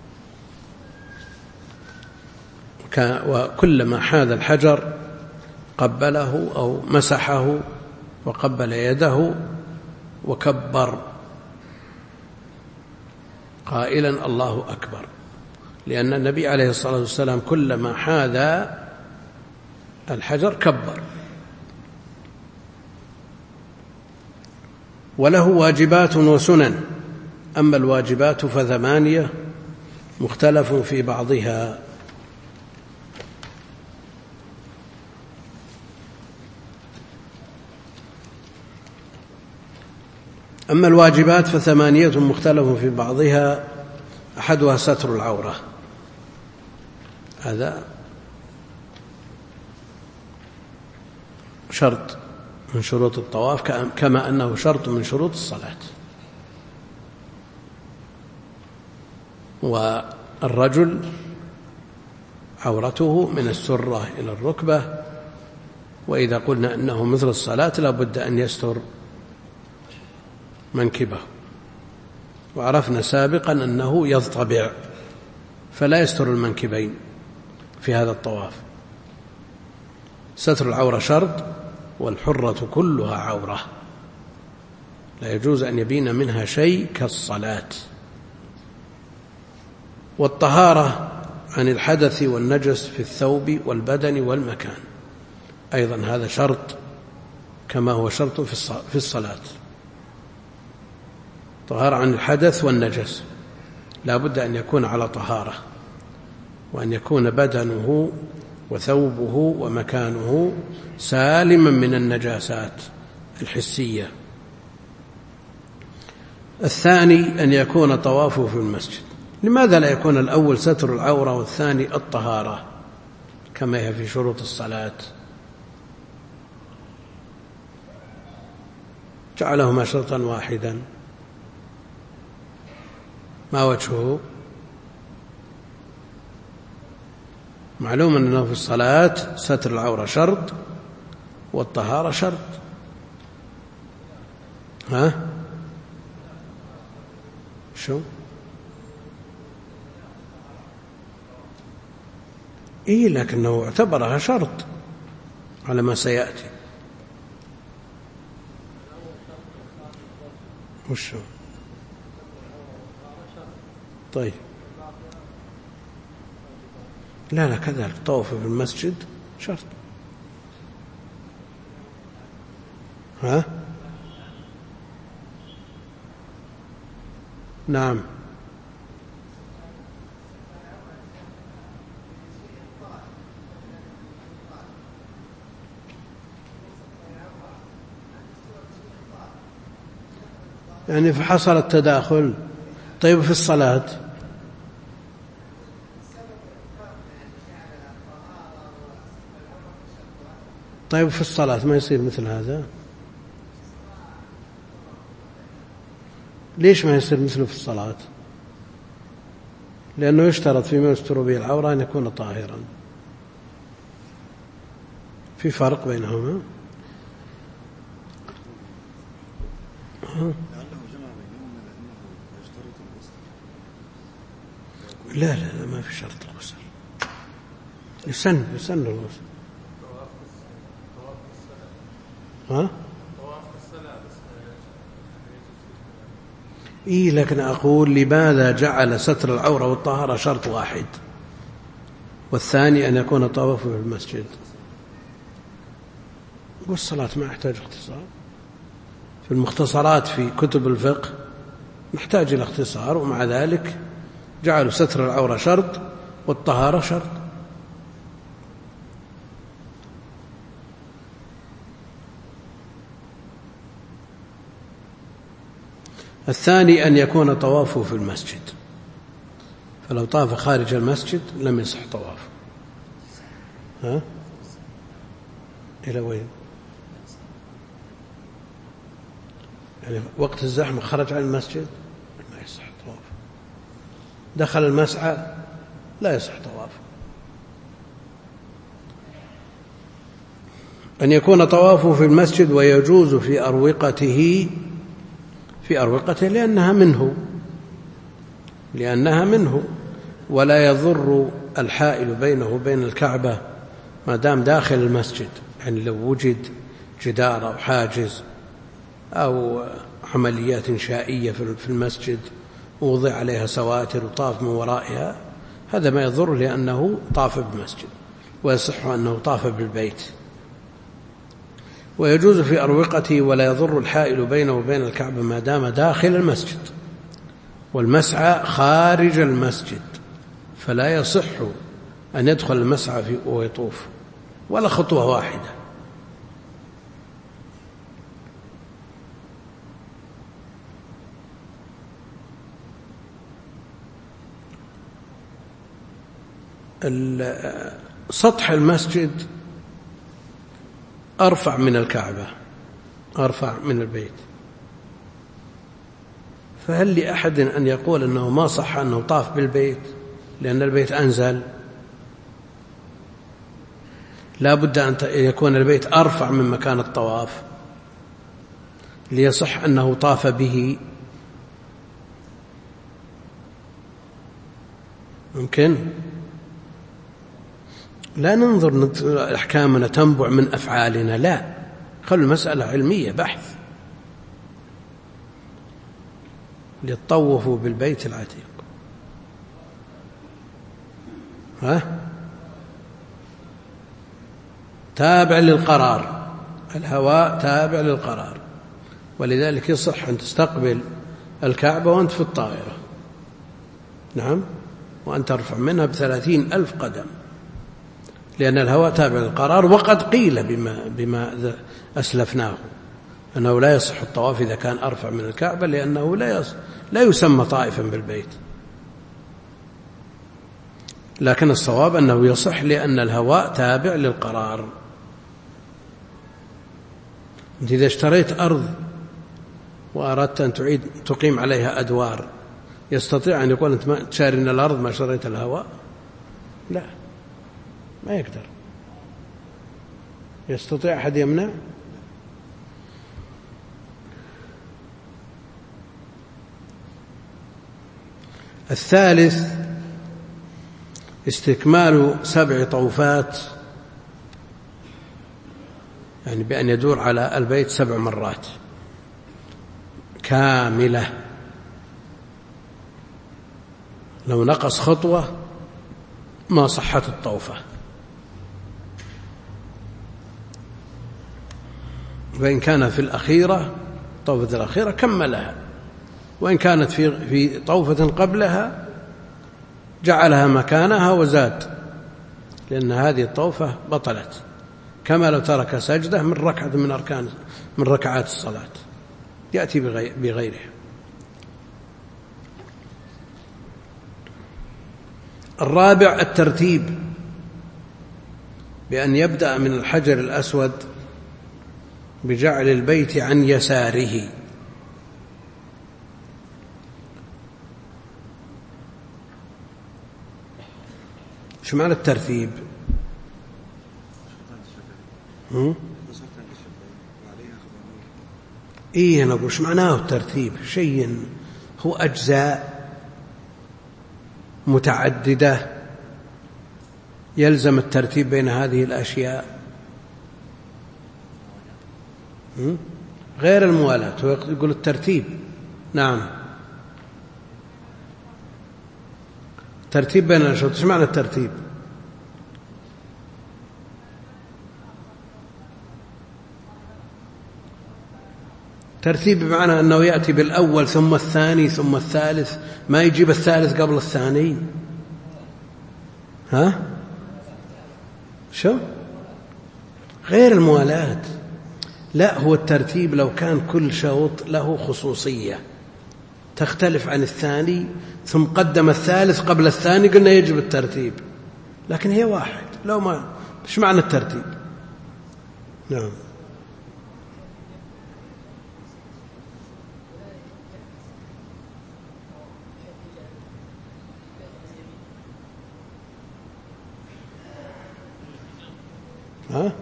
وكلما حاذ الحجر قبله أو مسحه وقبل يده وكبر قائلا الله أكبر، لأن النبي عليه الصلاة والسلام كلما حاذ الحجر كبر. وله واجبات وسنن، أما الواجبات فثمانية مختلف في بعضها. أما الواجبات فثمانية مختلف في بعضها، أحدها ستر العورة، هذا شرط من شروط الطواف كما أنه شرط من شروط الصلاة. والرجل عورته من السرة إلى الركبة، وإذا قلنا أنه مثل الصلاة لا بد أن يستر منكبه. وعرفنا سابقا أنه يضطبع فلا يستر المنكبين في هذا الطواف. ستر العورة شرط، والحرة كلها عورة، لا يجوز أن يبين منها شيء كالصلاة. والطهارة عن الحدث والنجس في الثوب والبدن والمكان أيضا هذا شرط كما هو شرط في الصلاة. طهارة عن الحدث والنجس لا بد أن يكون على طهارة، وأن يكون بدنه وثوبه ومكانه سالما من النجاسات الحسية. الثاني أن يكون طوافه في المسجد. لماذا لا يكون الأول ستر العورة والثاني الطهارة كما هي في شروط الصلاة؟ جعلهما شرطا واحدا، ما وجهه؟ معلوم أنه في الصلاة ستر العورة شرط والطهارة شرط. ها شو إيه، لكنه اعتبرها شرط على ما سيأتي. وشو طيب لا لا كذلك الطواف في المسجد شرط. ها نعم يعني فحصل التداخل. طيب في الصلاة طيب في الصلاة ما يصير مثل هذا؟ ليش ما يصير مثله في الصلاة؟ لأنه يشترط فيما يستر به العورة أن يكون طاهرا. في فرق بينهما. لا لا لا ما في شرط الغسل، يسن يسن الغسل. ها؟ إيه لكن أقول لماذا جعل ستر العورة والطهارة شرط واحد والثاني أن يكون طوافه في المسجد؟ والصلاة ما يحتاج اختصار. في المختصرات في كتب الفقه نحتاج إلى اختصار، ومع ذلك جعلوا ستر العورة شرط والطهارة شرط. الثاني أن يكون طوافه في المسجد، فلو طاف خارج المسجد لم يصح طوافه. ها؟ إلى وين؟ يعني وقت الزحمة خرج عن المسجد ما يصح طوافه، دخل المسعى لا يصح طوافه. أن يكون طوافه في المسجد ويجوز في أروقته في أروقته لأنها منه لأنها منه ولا يضر الحائل بينه وبين الكعبة ما دام داخل المسجد. يعني لو وجد جدار أو حاجز أو عمليات إنشائية في المسجد ووضع عليها سواتر وطاف من ورائها، هذا ما يضر لأنه طاف بالمسجد، ويصح أنه طاف بالبيت. ويجوز في أروقته ولا يضر الحائل بينه وبين الكعبة ما دام داخل المسجد، والمسعى خارج المسجد، فلا يصح أن يدخل المسعى ويطوف ولا خطوة واحدة. سطح المسجد أرفع من الكعبة، أرفع من البيت، فهل لأحد أن يقول أنه ما صح أنه طاف بالبيت لأن البيت أنزل؟ لا بد أن يكون البيت أرفع من مكان الطواف ليصح أنه طاف به. ممكن لا ننظر أحكامنا تنبع من أفعالنا، لا، خلوا المسألة علمية بحث. ليطوفوا بالبيت العتيق. ها؟ تابع للقرار، الهواء تابع للقرار، ولذلك يصح أن تستقبل الكعبة وأنت في الطائرة، نعم، وأن ترفع منها بثلاثين ألف قدم، لأن الهواء تابع للقرار. وقد قيل بما, بما أسلفناه أنه لا يصح الطواف إذا كان أرفع من الكعبة، لأنه لا, لا يسمى طائفا بالبيت، لكن الصواب أنه يصح لأن الهواء تابع للقرار. أنت إذا اشتريت أرض وأردت أن تعيد تقيم عليها أدوار، يستطيع أن يقول أنت ما تشارين الأرض ما شريت الهواء؟ لا، ما يقدر. يستطيع أحد يمنع؟ الثالث استكمال سبع طوفات، يعني بأن يدور على البيت سبع مرات كاملة. لو نقص خطوة ما صحت الطوفة، وإن كان في الأخيرة طوفة الأخيرة كملها، وإن كانت في في طوفة قبلها جعلها مكانها وزاد، لأن هذه الطوفة بطلت، كما لو ترك سجدة من ركعة من أركان من ركعات الصلاة، يأتي بغيرها. الرابع الترتيب، بأن يبدأ من الحجر الأسود بجعل البيت عن يساره. شو معنى الترتيب؟ إيه أنا أقول شو معناه الترتيب؟ شيء هو أجزاء متعددة يلزم الترتيب بين هذه الأشياء غير الموالاة. هو يقول الترتيب. نعم، ترتيب بين الأشواط. ايش معنى الترتيب؟ ترتيب بمعنى أنه يأتي بالأول ثم الثاني ثم الثالث، ما يجيب الثالث قبل الثاني. ها؟ شو؟ غير الموالاة. لا، هو الترتيب لو كان كل شوط له خصوصية تختلف عن الثاني ثم قدم الثالث قبل الثاني قلنا يجب الترتيب، لكن هي واحد. لو ما ايش معنى الترتيب؟ نعم. ها؟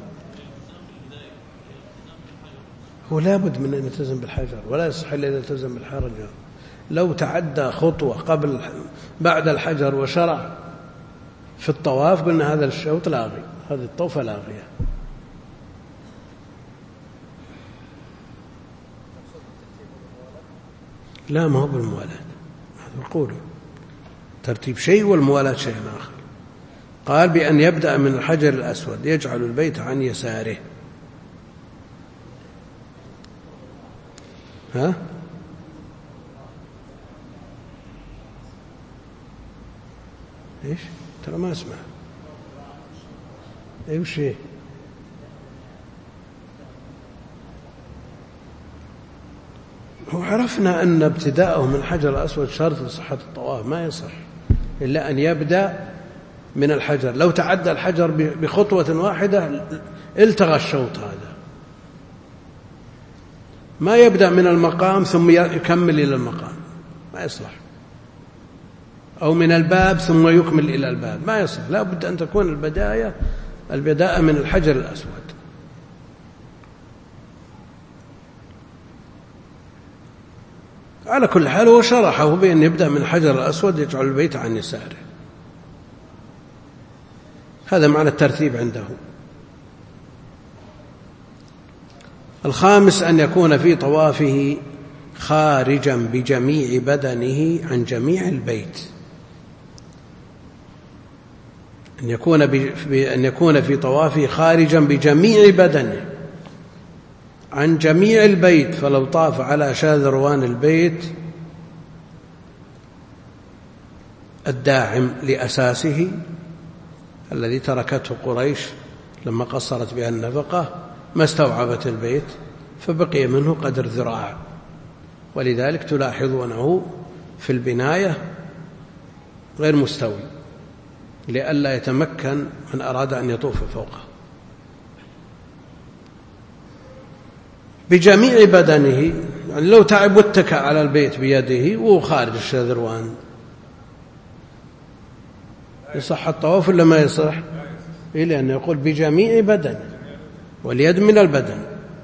هو لا بد من أن يلتزم بالحجر، ولا يصح إلا إذا يلتزم بالحجر. لو تعدى خطوة قبل بعد الحجر وشرع في الطواف قلنا هذا الشوط لاغي، هذه الطوفة لاغية. لا، ما هو بالموالاة، هذا القول ترتيب شيء والموالاة شيء آخر. قال بأن يبدأ من الحجر الأسود يجعل البيت عن يساره. ها؟ ايش؟ ترى ما اسمع. اي وش هي؟ هو عرفنا أن ابتداءه من الحجر الأسود شرط لصحة الطواف، ما يصح إلا أن يبدأ من الحجر. لو تعدى الحجر بخطوة واحدة التغى الشوط هذا. ما يبدأ من المقام ثم يكمل إلى المقام، ما يصلح. أو من الباب ثم يكمل إلى الباب، ما يصلح. لا بد أن تكون البداية البداية من الحجر الأسود. على كل حال هو شرحه بأن يبدأ من الحجر الأسود يجعل البيت عن يساره. هذا معنى الترتيب عنده. الخامس أن يكون في طوافه خارجا بجميع بدنه عن جميع البيت. أن يكون أن يكون في طوافه خارجا بجميع بدنه عن جميع البيت. فلو طاف على شاذروان البيت الداعم لأساسه الذي تركته قريش لما قصرت بها النفقة ما استوعبت البيت فبقي منه قدر ذراع، ولذلك تلاحظونه في البناية غير مستوي لئلا يتمكن من أراد أن يطوف فوقه. بجميع بدنه، يعني لو تعب واتكأ على البيت بيده وهو خارج الشاذروان يصح الطواف ولا ما يصح؟ إيه، لأنه يقول بجميع بدنه، واليد من البدن.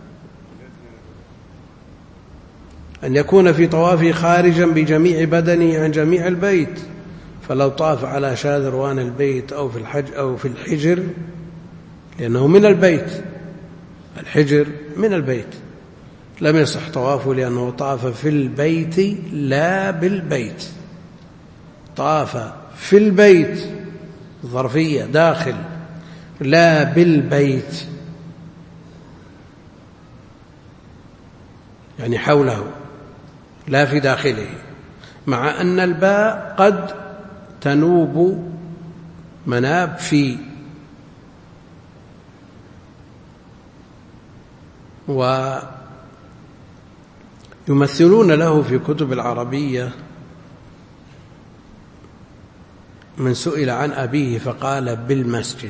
أن يكون في طوافه خارجا بجميع بدنه عن جميع البيت. فلو طاف على شاذروان البيت أو في الحج أو في الحجر، لأنه من البيت، الحجر من البيت، لم يصح طوافه لأنه طاف في البيت لا بالبيت. طاف في البيت ظرفية داخل لا بالبيت، يعني حوله لا في داخله، مع أن الباء قد تنوب مناب في، ويمثلون له في كتب العربية من سئل عن أبيه فقال بالمسجد،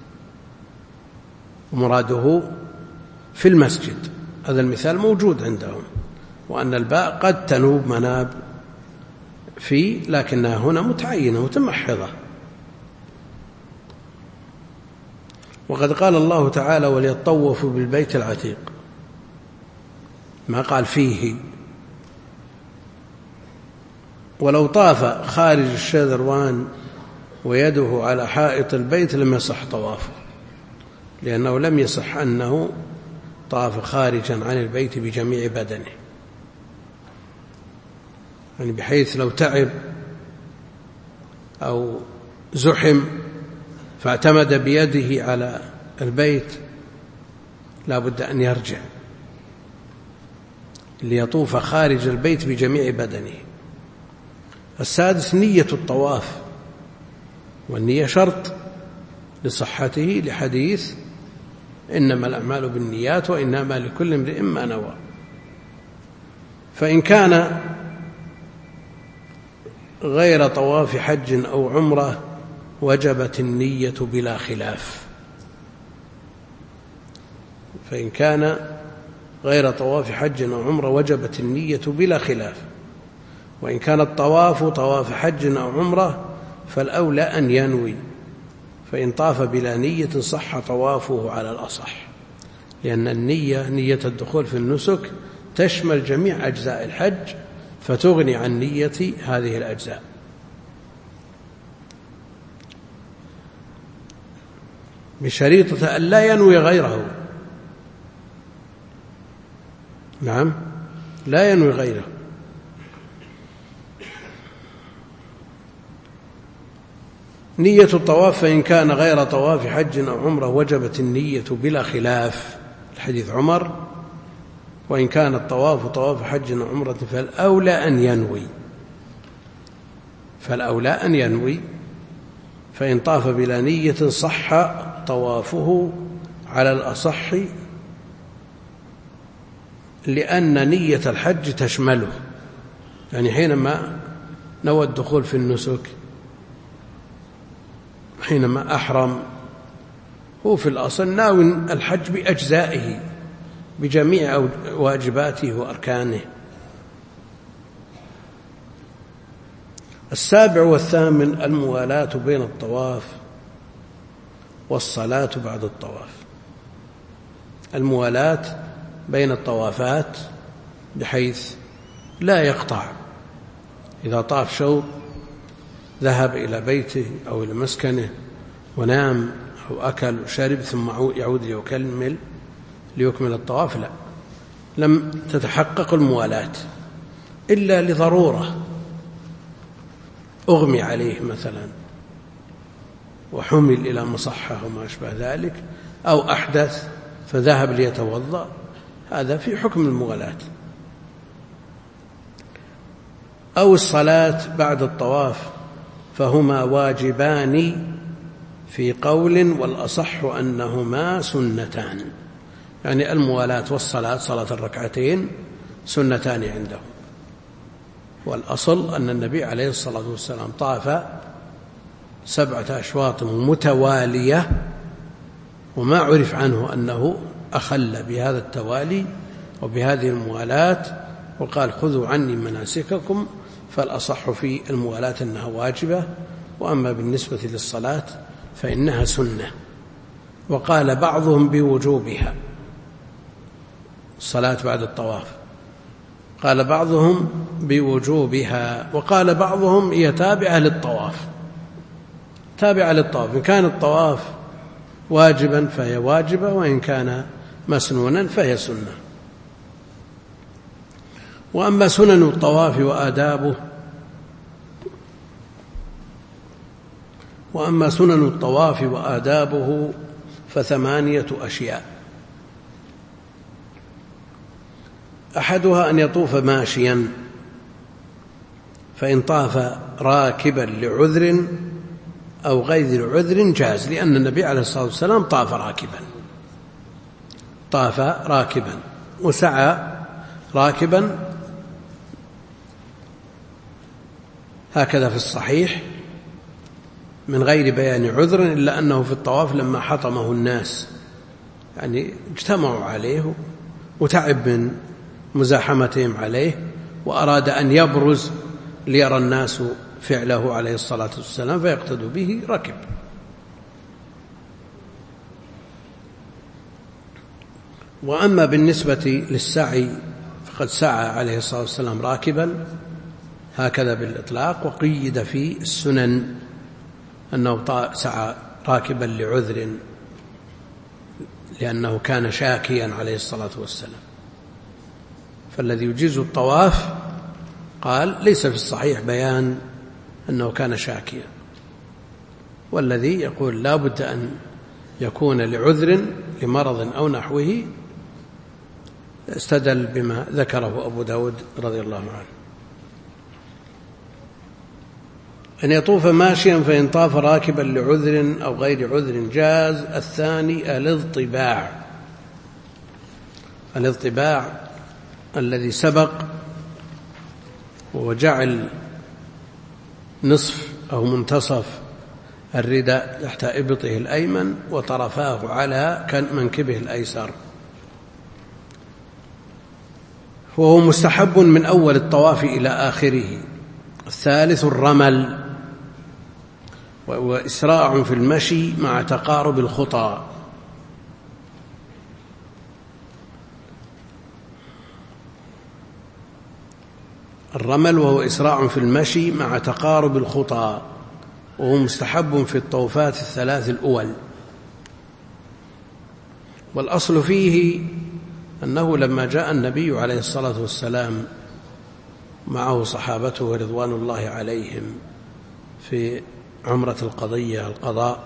ومراده في المسجد. هذا المثال موجود عندهم، وأن الباء قد تنوب مناب في، لكنها هنا متعينة متمحضة. وقد قال الله تعالى وليطوفوا بالبيت العتيق، ما قال فيه. ولو طاف خارج الشذروان ويده على حائط البيت لم يصح طوافه، لأنه لم يصح أنه طاف خارجا عن البيت بجميع بدنه، يعني بحيث لو تعب أو زحم فاعتمد بيده على البيت لا بد أن يرجع ليطوف خارج البيت بجميع بدنه. السادس نية الطواف، والنية شرط لصحته لحديث إنما الأعمال بالنيات وإنما لكل امرئ ما نوى. فإن كان غير طواف حج أو عمرة وجبت النية بلا خلاف. فإن كان غير طواف حج أو عمرة وجبت النية بلا خلاف. وإن كان الطواف طواف حج أو عمرة فالأولى أن ينوي، فإن طاف بلا نية صح طوافه على الأصح، لأن النية نية الدخول في النسك تشمل جميع أجزاء الحج فتغني عن نية هذه الأجزاء. بشريطة أن لا ينوي غيره. نعم، لا ينوي غيره. نية الطواف فإن كان غير طواف حج أو عمرة وجبت النية بلا خلاف، الحديث عمر. وإن كان الطواف طواف حج أو عمرة فالأولى أن ينوي فالأولى أن ينوي فإن طاف بلا نية صح طوافه على الأصح، لأن نية الحج تشمله. يعني حينما نوى الدخول في النسك، حينما أحرم، هو في الأصل ناوي الحج بأجزائه بجميع واجباته وأركانه. السابع والثامن الموالاة بين الطواف والصلاة بعد الطواف. الموالاة بين الطوافات بحيث لا يقطع، إذا طاف شوط ذهب إلى بيته أو إلى مسكنه ونام أو أكل وشرب ثم يعود ليكمل ليكمل الطواف، لا، لم تتحقق الموالاة إلا لضرورة، أغمي عليه مثلا وحمل إلى مصحة وما أشبه ذلك، أو أحدث فذهب ليتوضأ، هذا في حكم الموالاة. أو الصلاة بعد الطواف فهما واجبان في قول، والأصح أنهما سنتان. يعني الموالاة والصلاة، صلاة الركعتين، سنتان عنده. والأصل أن النبي عليه الصلاة والسلام طاف سبعة أشواط متوالية، وما عرف عنه أنه أخل بهذا التوالي وبهذه الموالاة وقال خذوا عني مناسككم. فالأصح في الموالاة أنها واجبة، وأما بالنسبة للصلاة فإنها سنة. وقال بعضهم بوجوبها، الصلاة بعد الطواف، قال بعضهم بوجوبها، وقال بعضهم هي تابعة للطواف، تابعة للطواف. إن كان الطواف واجبا فهي واجبة، وإن كان مسنونا فهي سنة. وأما سنن الطواف وآدابه وأما سنن الطواف وآدابه فثمانية أشياء. أحدها أن يطوف ماشيا، فإن طاف راكبا لعذر أو غير عذر جاز، لأن النبي عليه الصلاة والسلام طاف راكبا طاف راكبا وسعى راكبا، هكذا في الصحيح من غير بيان عذر، إلا أنه في الطواف لما حطمه الناس، يعني اجتمعوا عليه وتعب من مزاحمتهم عليه، وأراد أن يبرز ليرى الناس فعله عليه الصلاة والسلام فيقتدوا به، ركب. وأما بالنسبة للسعي فقد سعى عليه الصلاة والسلام راكبا هكذا بالإطلاق. وقيد في السنن أنه سعى راكبا لعذر لأنه كان شاكيا عليه الصلاة والسلام. فالذي يجيز الطواف قال ليس في الصحيح بيان أنه كان شاكيا، والذي يقول لا بد أن يكون لعذر لمرض أو نحوه استدل بما ذكره أبو داود رضي الله عنه. أن يطوف ماشيا فإن طاف راكبا لعذر أو غير عذر جاز. الثاني الاضطباع. الاضطباع الذي سبق وجعل نصف أو منتصف الرداء تحت إبطه الأيمن وطرفاه على منكبه الأيسر، وهو مستحب من أول الطواف إلى آخره. الثالث الرمل، وإسراع في المشي مع تقارب الخطى. الرمل وهو إسراع في المشي مع تقارب الخطى، وهو مستحب في الطوفات الثلاث الأول. والأصل فيه أنه لما جاء النبي عليه الصلاة والسلام معه صحابته رضوان الله عليهم في عمرة القضية القضاء،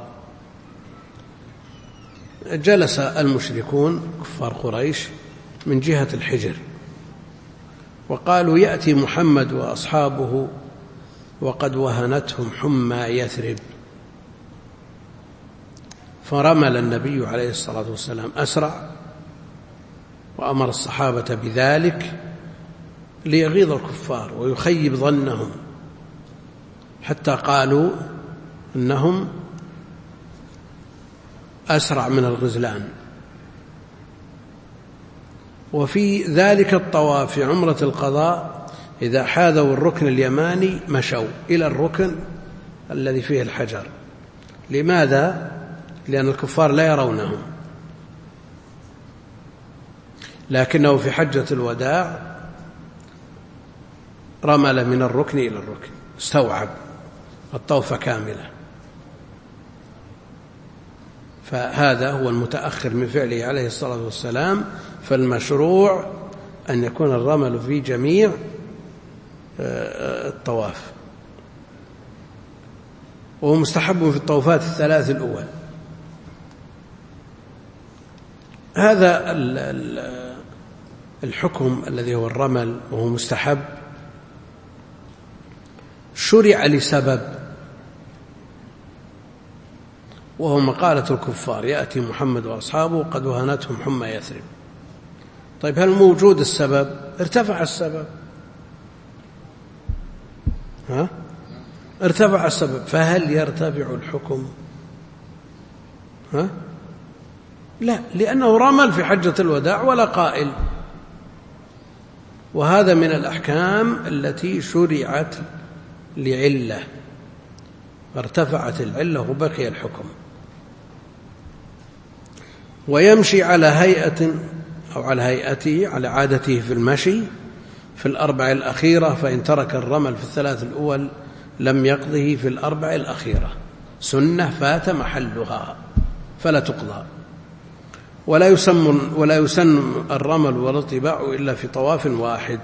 جلس المشركون كفار قريش من جهة الحجر وقالوا يأتي محمد وأصحابه وقد وهنتهم حمى يثرب. فرمل النبي عليه الصلاة والسلام أسرع وأمر الصحابة بذلك ليغيظ الكفار ويخيب ظنهم، حتى قالوا إنهم أسرع من الغزلان. وفي ذلك الطواف في عمرة القضاء إذا حاذوا الركن اليماني مشوا إلى الركن الذي فيه الحجر. لماذا؟ لأن الكفار لا يرونهم، لكنه في حجة الوداع رمل من الركن إلى الركن، استوعب الطوفة كاملة. فهذا هو المتأخر من فعله عليه الصلاة والسلام. فالمشروع أن يكون الرمل في جميع الطواف، وهو مستحب في الطوفات الثلاث الأول. هذا الحكم الذي هو الرمل وهو مستحب شرع لسبب، وهو مقالة الكفار يأتي محمد وأصحابه قد وهنتهم حمى يثرب. طيب هل موجود السبب؟ ارتفع السبب، ها؟ ارتفع السبب، فهل يرتفع الحكم؟ ها؟ لا، لأنه رمل في حجة الوداع ولا قائل. وهذا من الأحكام التي شرعت لعلة، فارتفعت العلة وبقي الحكم. ويمشي على هيئة أو على هيئته على عادته في المشي في الأربع الأخيرة، فإن ترك الرمل في الثلاث الأول لم يقضه في الأربع الأخيرة، سنة فات محلها فلا تقضى. ولا يسمى ولا يسن الرمل والاطباع إلا في طواف واحد،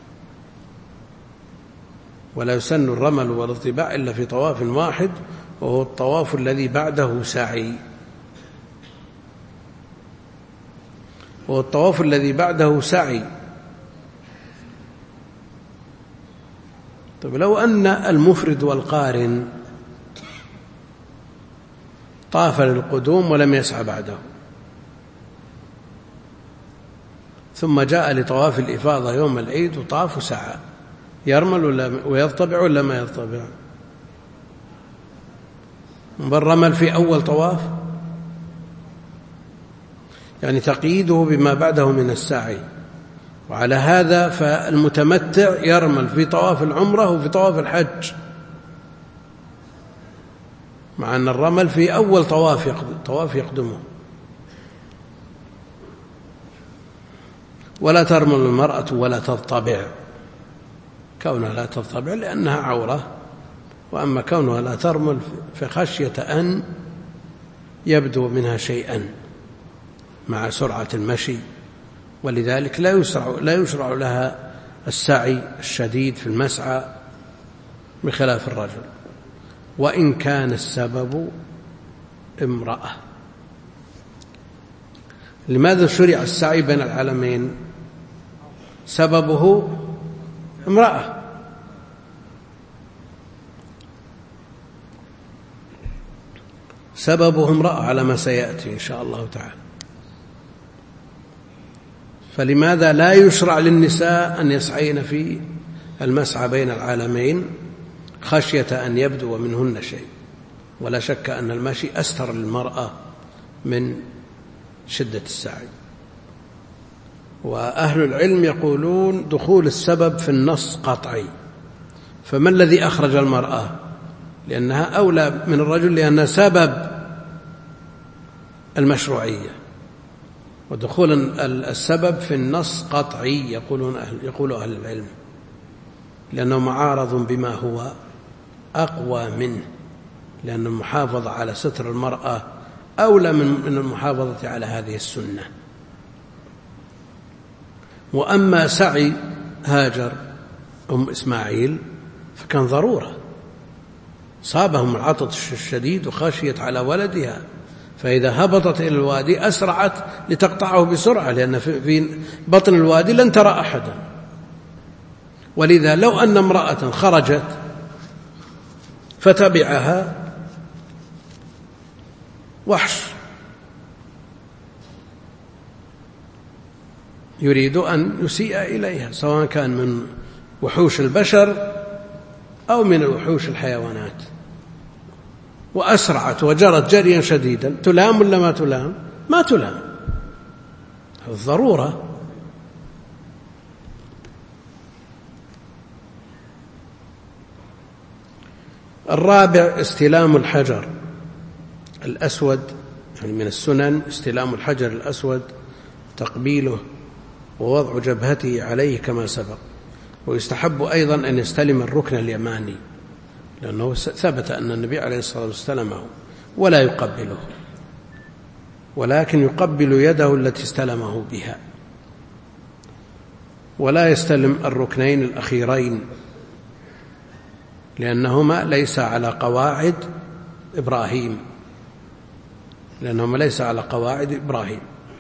ولا يسن الرمل والاطباع إلا في طواف واحد، وهو الطواف الذي بعده سعي. وهو الطواف الذي بعده سعي. طيب لو أن المفرد والقارن طاف للقدوم ولم يسعى بعده، ثم جاء لطواف الإفاضة يوم العيد وطاف وسعى، يرمل ولا ويضطبع ولا ما يضطبع؟ بل رمل في أول طواف، يعني تقييده بما بعده من السعي. وعلى هذا فالمتمتع يرمل في طواف العمرة وفي طواف الحج، مع أن الرمل في أول طواف طواف يقدمه. ولا ترمل المرأة ولا تضطبع كونها لا تضطبع لأنها عورة، وأما كونها لا ترمل فخشية أن يبدو منها شيئا مع سرعة المشي، ولذلك لا يشرع, لا يشرع لها السعي الشديد في المسعى بخلاف الرجل، وإن كان السبب امرأة. لماذا شرع السعي بين العالمين؟ سببه امرأة، سببه امرأة على ما سيأتي إن شاء الله تعالى. فلماذا لا يشرع للنساء أن يسعين في المسعى بين العالمين خشية أن يبدو منهن شيء؟ ولا شك أن المشي أستر للمرأة من شدة السعي. وأهل العلم يقولون دخول السبب في النص قطعي، فما الذي أخرج المرأة؟ لأنها أولى من الرجل، لأنها سبب المشروعية، ودخول السبب في النص قطعي يقولون أهل, يقول أهل العلم، لأنه معارض بما هو أقوى منه، لأن المحافظة على ستر المرأة أولى من المحافظة على هذه السنة. وأما سعي هاجر أم إسماعيل فكان ضرورة، صابهم العطش الشديد وخشيت على ولدها، فإذا هبطت إلى الوادي أسرعت لتقطعه بسرعة، لأن في بطن الوادي لن ترى أحدا. ولذا لو أن امرأة خرجت فتبعها وحش يريد أن يسيء إليها، سواء كان من وحوش البشر أو من الوحوش الحيوانات، وأسرعت وجرت جريا شديدا، تلام ولا ما تلام؟ ما تلام، الضرورة. الرابع استلام الحجر الأسود، يعني من السنن استلام الحجر الأسود، تقبيله ووضع جبهته عليه كما سبق. ويستحب أيضا أن يستلم الركن اليماني، لأنه ثبت أن النبي عليه الصلاة والسلام استلمه، ولا يقبله، ولكن يقبل يده التي استلمه بها، ولا يستلم الركنين الأخيرين لأنهما ليس على قواعد إبراهيم لأنهما ليس على قواعد إبراهيم.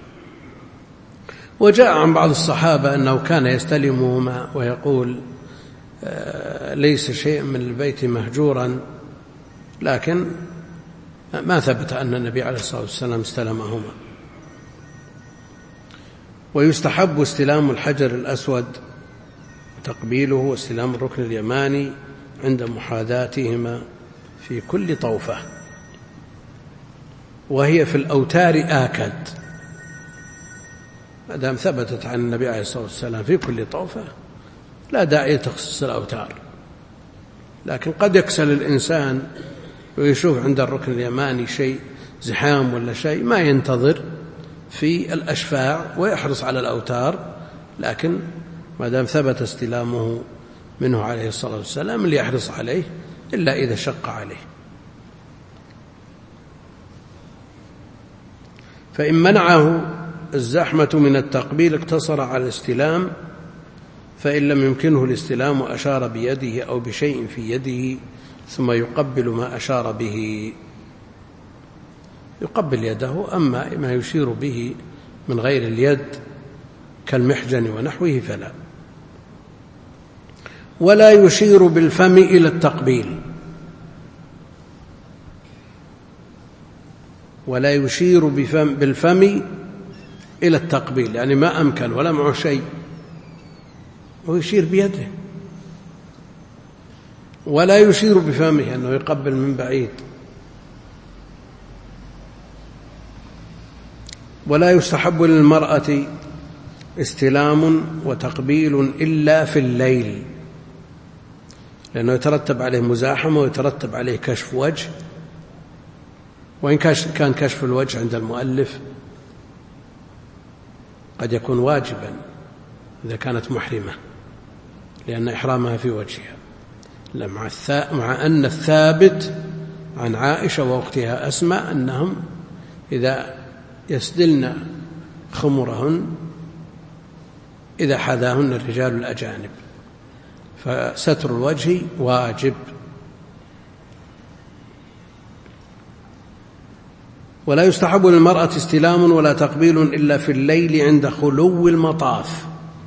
وجاء عن بعض الصحابة أنه كان يستلمهما ويقول ليس شيء من البيت مهجورا، لكن ما ثبت أن النبي عليه الصلاة والسلام استلمهما. ويستحب استلام الحجر الأسود تقبيله واستلام الركن اليماني عند محاذاتهما في كل طوفة، وهي في الأوتار آكد، ما دام ثبتت عن النبي عليه الصلاة والسلام في كل طوفة لا داعي لتخصيص الأوتار. لكن قد يكسل الإنسان ويشوف عند الركن اليماني شيء زحام ولا شيء، ما ينتظر في الأشفاع ويحرص على الأوتار، لكن ما دام ثبت استلامه منه عليه الصلاة والسلام ليحرص عليه إلا إذا شق عليه. فإن منعه الزحمة من التقبيل اقتصر على الاستلام، فإن لم يمكنه الاستلام أشار بيده أو بشيء في يده ثم يقبل ما أشار به، يقبل يده. أما ما يشير به من غير اليد كالمحجن ونحوه فلا. ولا يشير بالفم إلى التقبيل، ولا يشير بفم بالفم إلى التقبيل، يعني ما أمكن ولا معه شيء ويشير بيده. ولا يشير بفمه أنه يقبل من بعيد. ولا يستحب للمرأة استلام وتقبيل إلا في الليل، لأنه يترتب عليه مزاحمة ويترتب عليه كشف وجه، وإن كان كشف الوجه عند المؤلف قد يكون واجبا إذا كانت محرمة، لأن إحرامها في وجهها، مع أن الثابت عن عائشة وأختها أسماء أنهم إذا يسدلن خمرهن إذا حذاهن الرجال الأجانب، فستر الوجه واجب. ولا يستحب للمرأة استلام ولا تقبيل إلا في الليل عند خلو المطاف،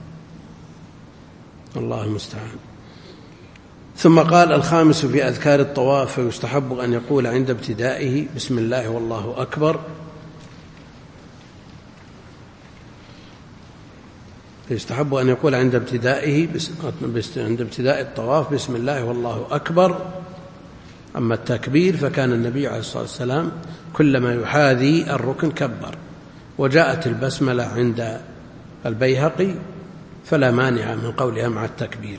الله المستعان. ثم قال: الخامس في أذكار الطواف: فيستحب أن يقول عند ابتدائه بسم الله والله أكبر، فيستحب أن يقول عند ابتدائه عند ابتداء الطواف بسم الله والله أكبر. أما التكبير فكان النبي عليه الصلاة والسلام كلما يحاذي الركن كبر، وجاءت البسملة عند البيهقي فلا مانع من قولها مع التكبير.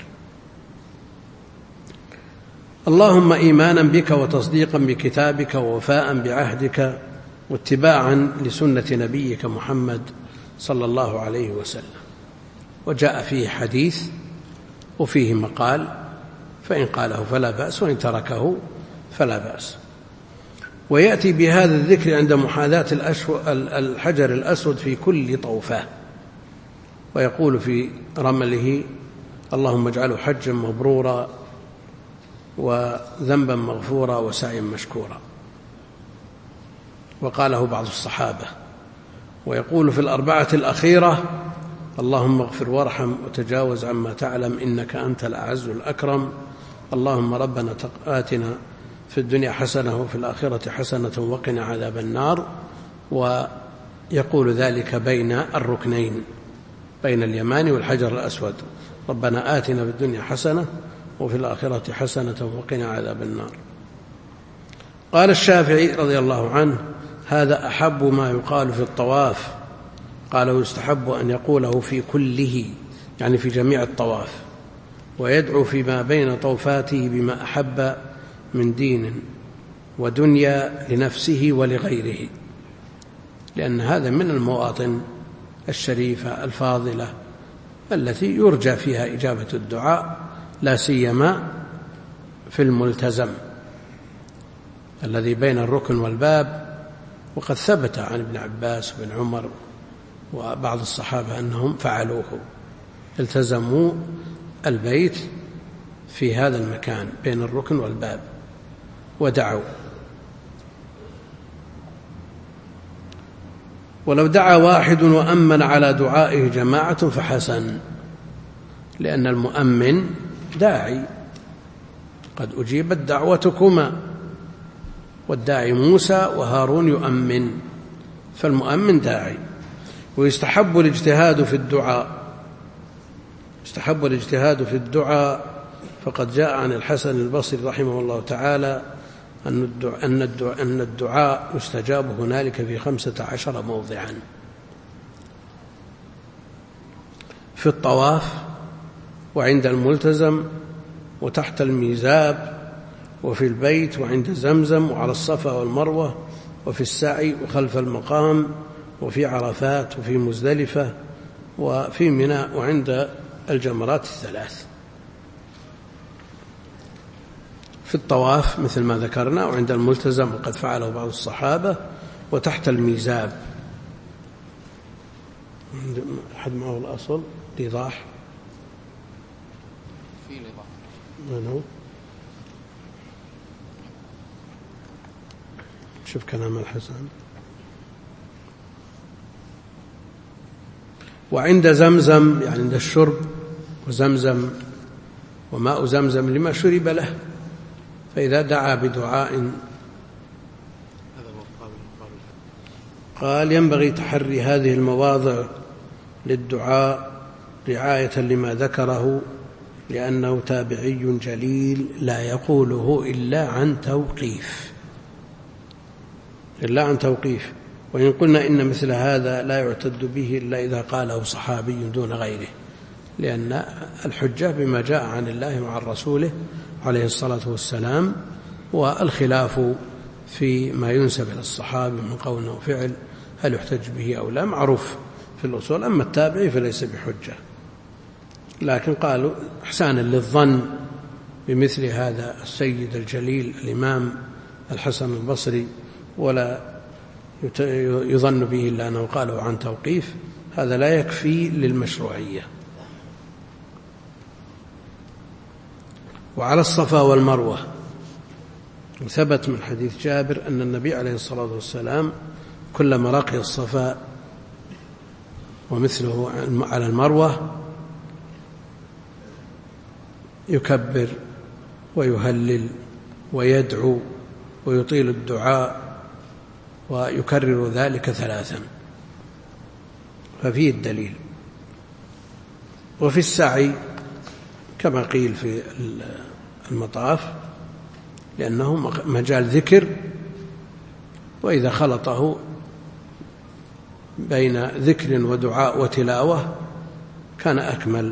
اللهم إيمانا بك وتصديقا بكتابك ووفاء بعهدك واتباعا لسنة نبيك محمد صلى الله عليه وسلم. وجاء فيه حديث وفيه مقال، فإن قاله فلا بأس وإن تركه فلا بأس. ويأتي بهذا الذكر عند محاذاة الحجر الأسود في كل طوفة، ويقول في رمله: اللهم اجعله حجا مبرورا وذنبا مغفورا وسعيا مشكورا. وقاله بعض الصحابة. ويقول في الأربعة الأخيرة: اللهم اغفر وارحم وتجاوز عما تعلم إنك أنت الأعز الأكرم. اللهم ربنا آتنا في الدنيا حسنة وفي الآخرة حسنة وقنا عذاب النار. ويقول ذلك بين الركنين، بين اليمان والحجر الأسود: ربنا آتنا في الدنيا حسنة وفي الآخرة حسنة وقنا عذاب النار. قال الشافعي رضي الله عنه: هذا أحب ما يقال في الطواف. قال: ويستحب أن يقوله في كله، يعني في جميع الطواف، ويدعو فيما بين طوفاته بما أحب من دين ودنيا لنفسه ولغيره، لأن هذا من المواطن الشريفة الفاضلة التي يرجى فيها إجابة الدعاء، لا سيما في الملتزم الذي بين الركن والباب. وقد ثبت عن ابن عباس وابن عمر وبعض الصحابة أنهم فعلوه، التزموا البيت في هذا المكان بين الركن والباب ودعوا. ولو دعا واحد وأمن على دعائه جماعة فحسن، لأن المؤمن داعي، قد أجيبت دعوتكما، والداعي موسى وهارون يؤمن، فالمؤمن داعي. ويستحب الاجتهاد في الدعاء، يستحب الاجتهاد في الدعاء، فقد جاء عن الحسن البصري رحمه الله تعالى أن الدعاء, أن الدعاء, أن الدعاء يستجاب هنالك في خمسة عشر موضعا: في الطواف، وعند الملتزم، وتحت الميزاب، وفي البيت، وعند زمزم، وعلى الصفا والمروة، وفي السعي، وخلف المقام، وفي عرفات، وفي مزدلفة، وفي منى، وعند الجمرات الثلاث. في الطواف مثل ما ذكرنا، وعند الملتزم وقد فعله بعض الصحابة، وتحت الميزاب. أحد معه الأصل لإيضاح؟ في الإيضاح من هو؟ شوف كلام الحسن. وعند زمزم، يعني عند الشرب، وزمزم وماء زمزم لما شرب له، فإذا دعا بدعاء قال ينبغي تحري هذه المواضع للدعاء رعاية لما ذكره، لأنه تابعي جليل لا يقوله إلا عن توقيف، إلا عن توقيف. وإن قلنا إن مثل هذا لا يعتد به إلا إذا قاله صحابي دون غيره، لأن الحجة بما جاء عن الله وعن رسوله عليه الصلاة والسلام، والخلاف في ما ينسب إلى الصحابي من قول أو فعل هل يحتج به أو لا معروف في الأصول. أما التابعي فليس بحجة. لكن قالوا إحسانا للظن بمثل هذا السيد الجليل الإمام الحسن البصري، ولا يظن به إلا أنه قالوا عن توقيف، هذا لا يكفي للمشروعية. وعلى الصفا والمروة ثبت من حديث جابر أن النبي عليه الصلاة والسلام كلما رقي الصفا ومثله على المروة يكبر ويهلل ويدعو ويطيل الدعاء ويكرر ذلك ثلاثا، ففيه الدليل. وفي السعي كما قيل في المطاف، لأنه مجال ذكر، وإذا خلطه بين ذكر ودعاء وتلاوة كان أكمل.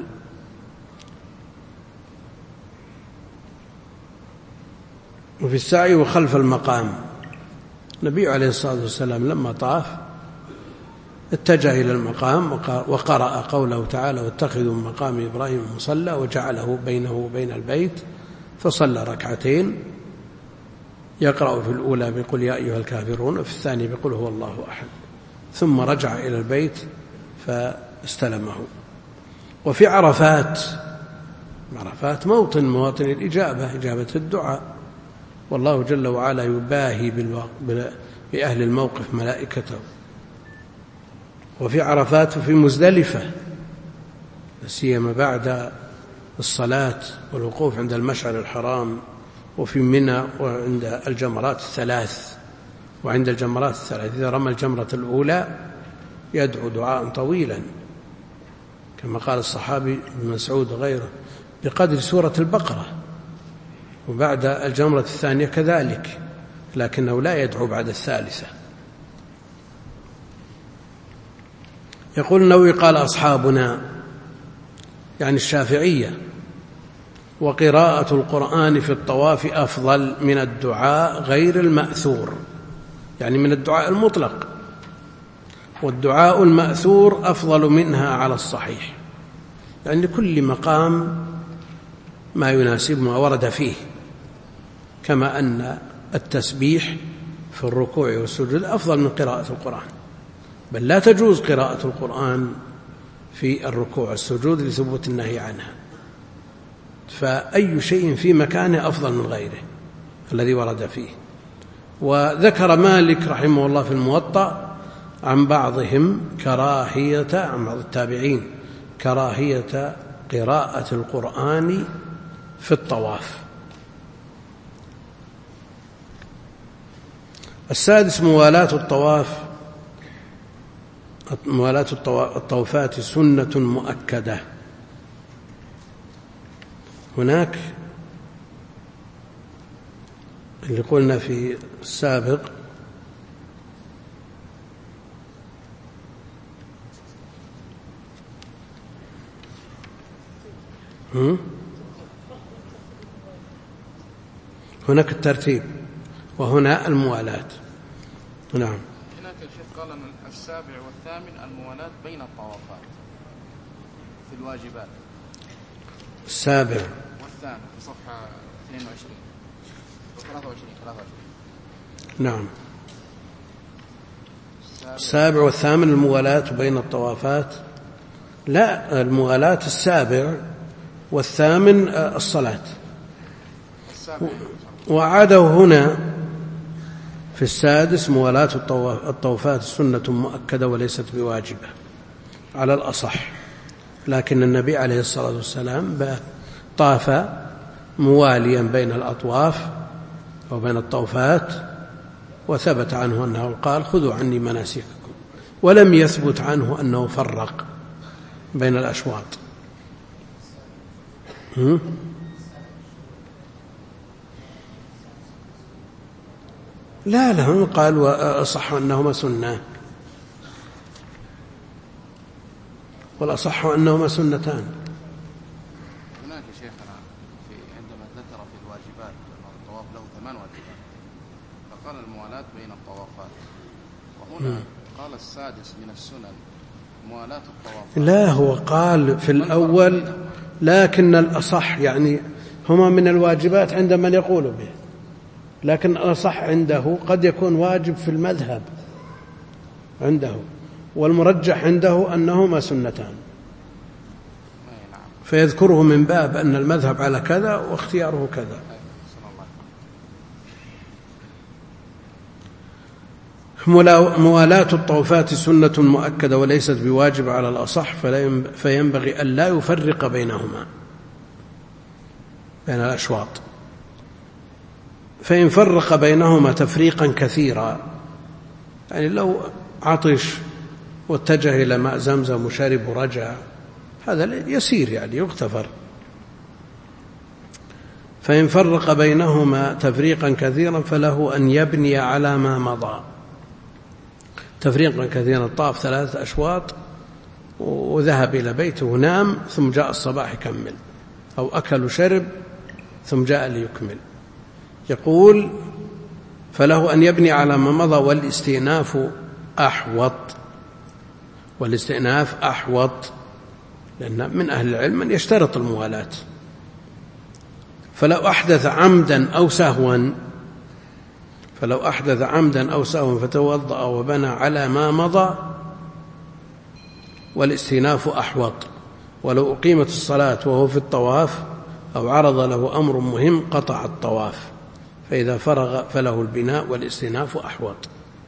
وفي السعي وخلف المقام، النبي عليه الصلاة والسلام لما طاف اتجه إلى المقام وقرأ قوله تعالى: واتخذوا من مقام إبراهيم مصلى، وجعله بينه وبين البيت، فصلى ركعتين يقرأ في الأولى بقل يا أيها الكافرون، وفي الثانية بقل هو الله أحد، ثم رجع إلى البيت فاستلمه. وفي عرفات، عرفات موطن مواطن الإجابة، إجابة الدعاء، والله جل وعلا يباهي بأهل الموقف ملائكته. وفي عرفات وفي مزدلفة، سيما بعد الصلاة والوقوف عند المشعر الحرام، وفي منى وعند الجمرات الثلاث. وعند الجمرات الثلاث إذا رمى الجمرة الأولى يدعو دعاء طويلا كما قال الصحابي ابن مسعود وغيره بقدر سورة البقرة، وبعد الجمرة الثانية كذلك، لكنه لا يدعو بعد الثالثة. يقول النووي: قال أصحابنا، يعني الشافعية: وقراءة القرآن في الطواف أفضل من الدعاء غير المأثور، يعني من الدعاء المطلق، والدعاء المأثور أفضل منها على الصحيح، يعني لكل مقام ما يناسب ما ورد فيه، كما أن التسبيح في الركوع والسجود أفضل من قراءة القرآن، بل لا تجوز قراءة القرآن في الركوع والسجود لثبوت النهي عنها، فأي شيء في مكانه أفضل من غيره الذي ورد فيه. وذكر مالك رحمه الله في الموطأ عن بعضهم كراهية، عن بعض التابعين كراهية قراءة القرآن في الطواف. السادس: موالاة الطواف، موالاة الطوفات سنة مؤكدة. هناك اللي قلنا في السابق هناك الترتيب وهنا الموالاة. نعم. هناك الشيخ قال أن السابع والثامن الموالاة بين الطوافات في الواجبات. السابع والثامن في صفحة اثنين وعشرين وثلاثة وعشرين ثلاثة وعشرين. نعم. السابع والثامن الموالاة بين الطوافات، لا، الموالاة السابع والثامن الصلاة. وعاده هنا في السادس: موالاة الطوفات سنة مؤكدة وليست بواجبة على الأصح، لكن النبي عليه الصلاة والسلام طاف مواليا بين الأطواف وبين الطوفات، وثبت عنه أنه قال: خذوا عني مناسككم، ولم يثبت عنه أنه فرق بين الأشواط. هم؟ لا لا، قال وأصح أنهما سنة، والأصح أنهما سنتان. هناك شيخنا في عندما ذكر في الواجبات الطواف له ثمان واجبات، فقال الموالاة بين الطوافات، وهنا م. قال السادس من السنن موالاة الطواف. لا، هو قال في الأول لكن الأصح، يعني هما من الواجبات عند من يقول به، لكن الأصح عنده قد يكون واجب في المذهب عنده، والمرجح عنده أنهما سنتان، فيذكره من باب أن المذهب على كذا واختياره كذا. موالاة الطوفات سنة مؤكدة وليست بواجب على الأصح، فينبغي أن لا يفرق بينهما بين الأشواط، فإن فرق بينهما تفريقا كثيرا، يعني لو عطش واتجه إلى ماء زمزم وشرب ورجع، هذا يسير يعني يغتفر. فإن فرق بينهما تفريقا كثيرا فله أن يبني على ما مضى. تفريقا كثيرا، طاف ثلاثة أشواط وذهب إلى بيته ونام، ثم جاء الصباح يكمل، أو أكل وشرب ثم جاء ليكمل. يقول فله أن يبني على ما مضى، والاستئناف أحوط، والاستئناف أحوط، لأن من أهل العلم من يشترط الموالاة. فلو أحدث عمدا أو سهوا فلو أحدث عمدا أو سهوا فتوضأ وبنى على ما مضى، والاستئناف أحوط. ولو أقيمت الصلاة وهو في الطواف أو عرض له أمر مهم قطع الطواف، فإذا فرغ فله البناء والاستئناف أحوط.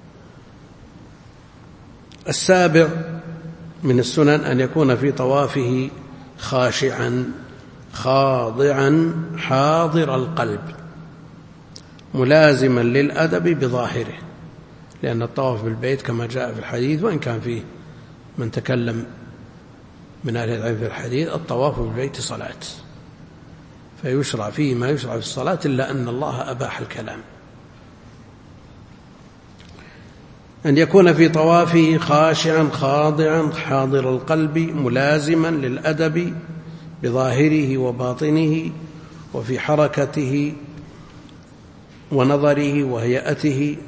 السابع من السنن أن يكون في طوافه خاشعا خاضعا حاضر القلب ملازما للأدب بظاهره، لأن الطواف بالبيت كما جاء في الحديث، وإن كان فيه من تكلم من أهل العلم في الحديث، الطواف بالبيت صلاة، فيشرع فيه ما يشرع في الصلاة، إلا أن الله أباح الكلام. أن يكون في طوافه خاشعا خاضعا حاضر القلب ملازما للأدب بظاهره وباطنه، وفي حركته ونظره وهيئته،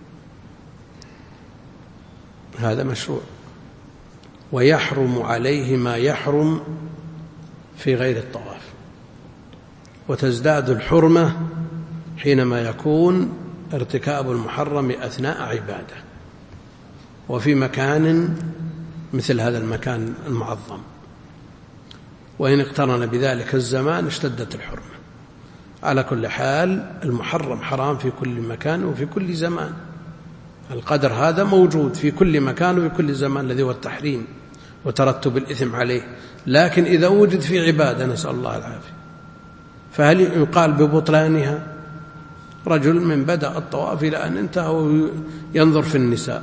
هذا مشروع. ويحرم عليه ما يحرم في غير الطواف، وتزداد الحرمة حينما يكون ارتكاب المحرم أثناء عبادة وفي مكان مثل هذا المكان المعظم، وإن اقترن بذلك الزمان اشتدت الحرمة. على كل حال المحرم حرام في كل مكان وفي كل زمان، القدر هذا موجود في كل مكان وفي كل زمان الذي هو التحريم وترتب الإثم عليه، لكن إذا وجد في عبادة نسأل الله العافية، فهل يقال ببطلانها؟ رجل من بدأ الطواف إلى أن انتهى ينظر في النساء،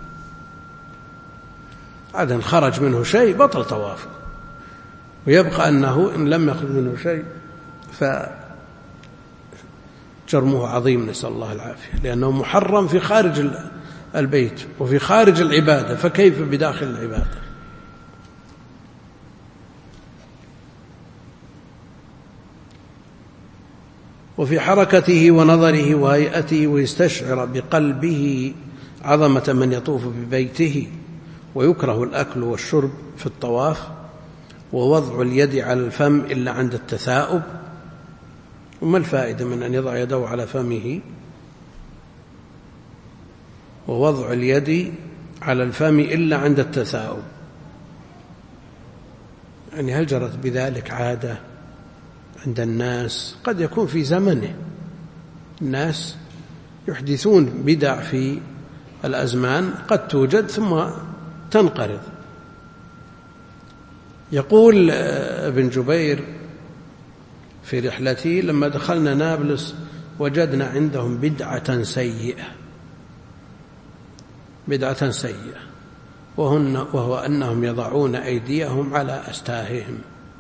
عدن خرج منه شيء بطل طوافه، ويبقى أنه إن لم يخرج منه شيء فجرمه عظيم نسأل الله العافية، لأنه محرم في خارج البيت وفي خارج العبادة، فكيف بداخل العبادة؟ وفي حركته ونظره وهيئته، ويستشعر بقلبه عظمة من يطوف ببيته. ويكره الأكل والشرب في الطواف، ووضع اليد على الفم إلا عند التثاؤب. وما الفائدة من أن يضع يده على فمه؟ ووضع اليد على الفم إلا عند التثاؤب، يعني هل جرت بذلك عادة عند الناس؟ قد يكون في زمنه الناس يحدثون بدع في الأزمان قد توجد ثم تنقرض. يقول ابن جبير في رحلته لما دخلنا نابلس وجدنا عندهم بدعة سيئة بدعة سيئة وهن وهو أنهم يضعون أيديهم على أستاههم،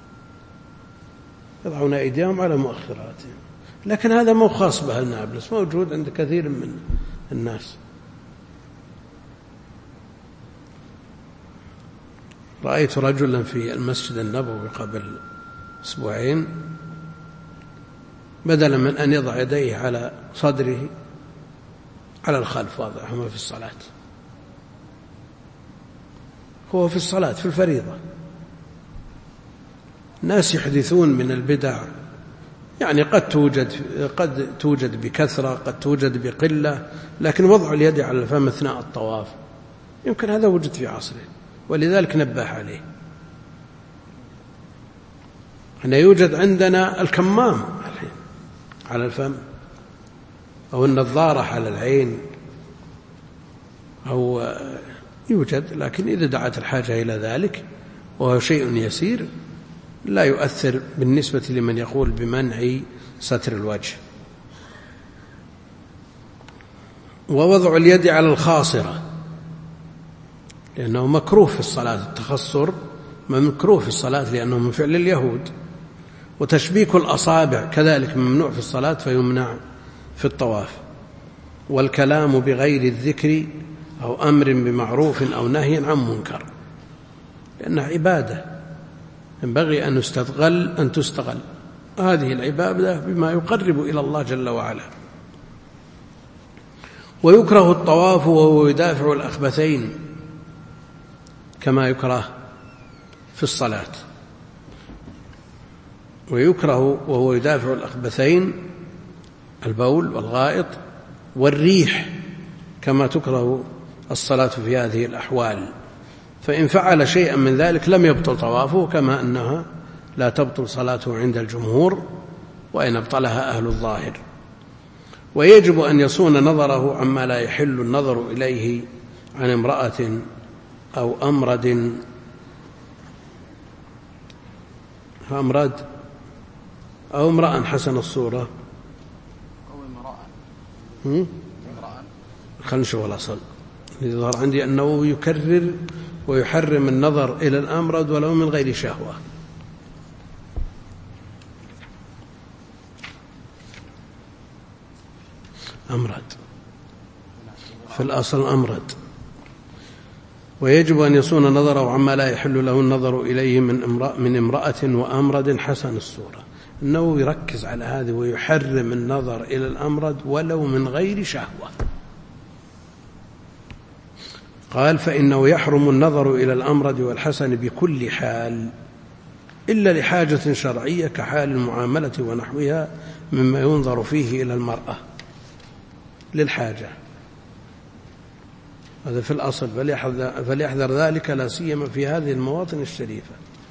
يضعون أيديهم على مؤخراتهم، لكن هذا مو خاص بأهل نابلس، موجود عند كثير من الناس. رأيت رجلا في المسجد النبوي قبل أسبوعين بدلا من أن يضع يديه على صدره على الخلف وضعهما في الصلاة، هو في الصلاة في الفريضة. الناس يحدثون من البدع، يعني قد توجد قد توجد بكثرة قد توجد بقلة، لكن وضع اليد على الفم أثناء الطواف يمكن هذا وجد في عصره، ولذلك نبه عليه. هنا يوجد عندنا الكمام الحين على الفم، أو النظارة على العين، أو يوجد، لكن إذا دعت الحاجة إلى ذلك وهو شيء يسير لا يؤثر بالنسبة لمن يقول بمنع ستر الوجه. ووضع اليد على الخاصرة لأنه مكروه في الصلاة، التخصر مكروه في الصلاة لأنه من فعل اليهود. وتشبيك الأصابع كذلك ممنوع في الصلاة فيمنع في الطواف. والكلام بغير الذكر أو أمر بمعروف أو نهي عن منكر، لأنها عبادة ينبغي أن تستغل أن تستغل هذه العبادة بما يقرب إلى الله جل وعلا. ويكره الطواف وهو يدافع الأخبثين كما يكره في الصلاة، ويكره وهو يدافع الأخبثين البول والغائط والريح كما تكره الصلاة في هذه الأحوال. فإن فعل شيئا من ذلك لم يبطل طوافه، كما أنها لا تبطل صلاته عند الجمهور وإن أبطلها أهل الظاهر. ويجب أن يصون نظره عما لا يحل النظر إليه عن امرأة أو أمرد أمرد أو امرأة حسن الصورة أو امرأة امرأة خلنا نشوف الأصل. يظهر عندي أنه يكرر ويحرم النظر إلى الأمرد ولو من غير شهوة. أمرد في الأصل أمرد. ويجب أن يصون نظره عما لا يحل له النظر إليه من امرأة, من امرأة وأمرد حسن الصورة. أنه يركز على هذه ويحرم النظر إلى الأمرد ولو من غير شهوة. قال فإنه يحرم النظر إلى الأمرد والحسن بكل حال إلا لحاجة شرعية كحال المعاملة ونحوها مما ينظر فيه إلى المرأة للحاجة. هذا في الأصل، فليحذر ذلك لا سيما في هذه المواطن الشريفة.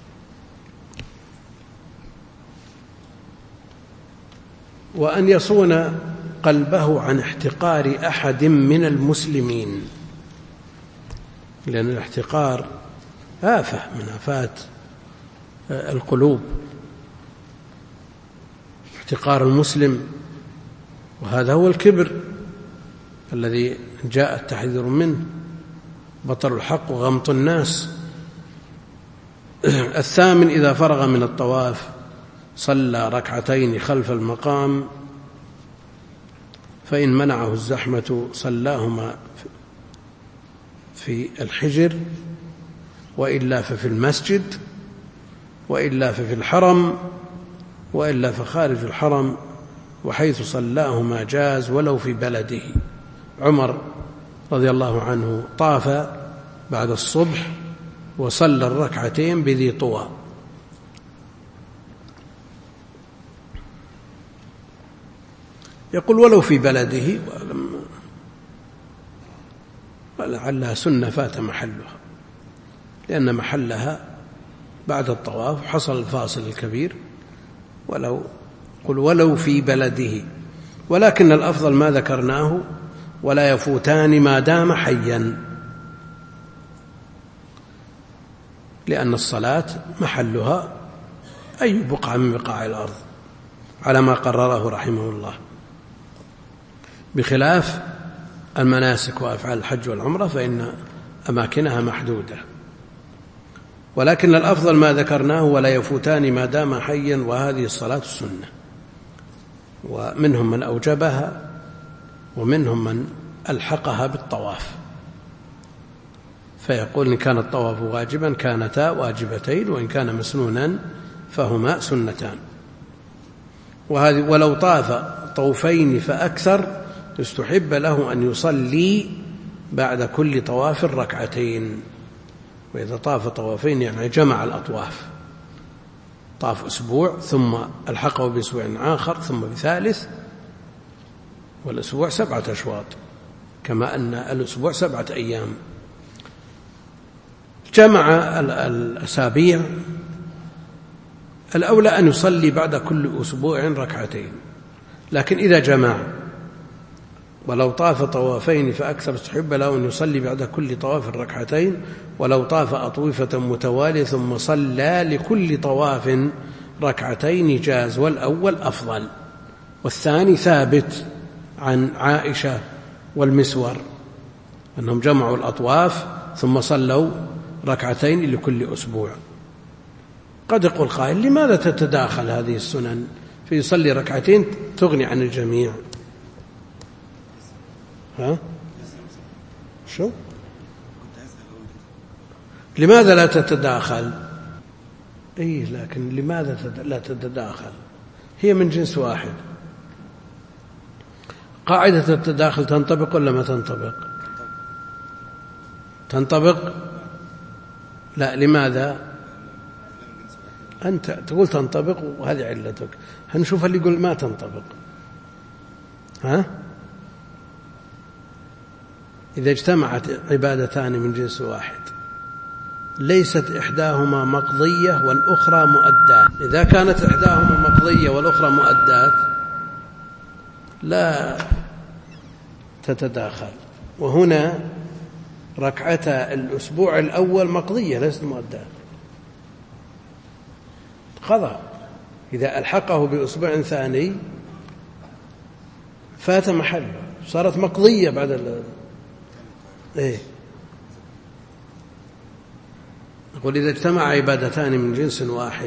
وأن يصون قلبه عن احتقار أحد من المسلمين، لأن الاحتقار آفة من آفات القلوب، احتقار المسلم، وهذا هو الكبر الذي جاء التحذير منه، بطر الحق وغمط الناس. الثامن إذا فرغ من الطواف صلى ركعتين خلف المقام، فإن منعه الزحمة صلاهما في الحجر، وإلا ففي المسجد، وإلا ففي الحرم، وإلا فخارج الحرم، وحيث صلاهما جاز ولو في بلده. عمر رضي الله عنه طاف بعد الصبح وصلى الركعتين بذي طوى، يقول ولو في بلده، ولعلها سنة فات محلها، لأن محلها بعد الطواف حصل الفاصل الكبير، ولو قل ولو في بلده. ولكن الأفضل ما ذكرناه ولا يفوتان ما دام حيا، لأن الصلاة محلها أي بقعة من بقاع الأرض على ما قرره رحمه الله، بخلاف المناسك وأفعال الحج والعمرة فإن أماكنها محدودة. ولكن الأفضل ما ذكرناه ولا يفوتان ما دام حيا، وهذه الصلاة السنة، ومنهم من أوجبها ومنهم من ألحقها بالطواف، فيقول إن كان الطواف واجبا كانتا واجبتين، وإن كان مسنونا فهما سنتان. وهذه ولو طاف طوفين فأكثر يستحب له أن يصلي بعد كل طواف ركعتين، وإذا طاف طوافين يعني جمع الأطواف، طاف أسبوع ثم ألحقه بأسبوع آخر ثم بثالث، والأسبوع سبعة أشواط كما أن الأسبوع سبعة أيام. جمع الأسابيع، الأولى أن يصلي بعد كل أسبوع ركعتين، لكن إذا جمع ولو طاف طوافين فأكثر استحب له أن يصلي بعد كل طواف ركعتين، ولو طاف أطوفة متوالية ثم صلى لكل طواف ركعتين جاز، والأول أفضل، والثاني ثابت عن عائشة والمسور أنهم جمعوا الأطواف ثم صلوا ركعتين لكل أسبوع. قد يقول قائل لماذا تتداخل هذه السنن فيصلي ركعتين تغني عن الجميع؟ ها؟ شو؟ لماذا لا تتداخل؟ إيه لكن لماذا لا تتداخل؟ هي من جنس واحد. قاعدة التداخل تنطبق ولا ما تنطبق؟ تنطبق؟ لا، لماذا؟ أنت تقول تنطبق وهذه علتك، هنشوف اللي يقول ما تنطبق. ها؟ إذا اجتمعت عبادتان من جنس واحد ليست إحداهما مقضية والأخرى مؤدات، إذا كانت إحداهما مقضية والأخرى مؤدات لا تتداخل. وهنا ركعتا الأسبوع الأول مقضية ليست مؤدات، قضى. إذا ألحقه بأسبوع ثاني فات محله، صارت مقضية بعد ال... إيه؟ نقول إذا اجتمع عبادتان من جنس واحد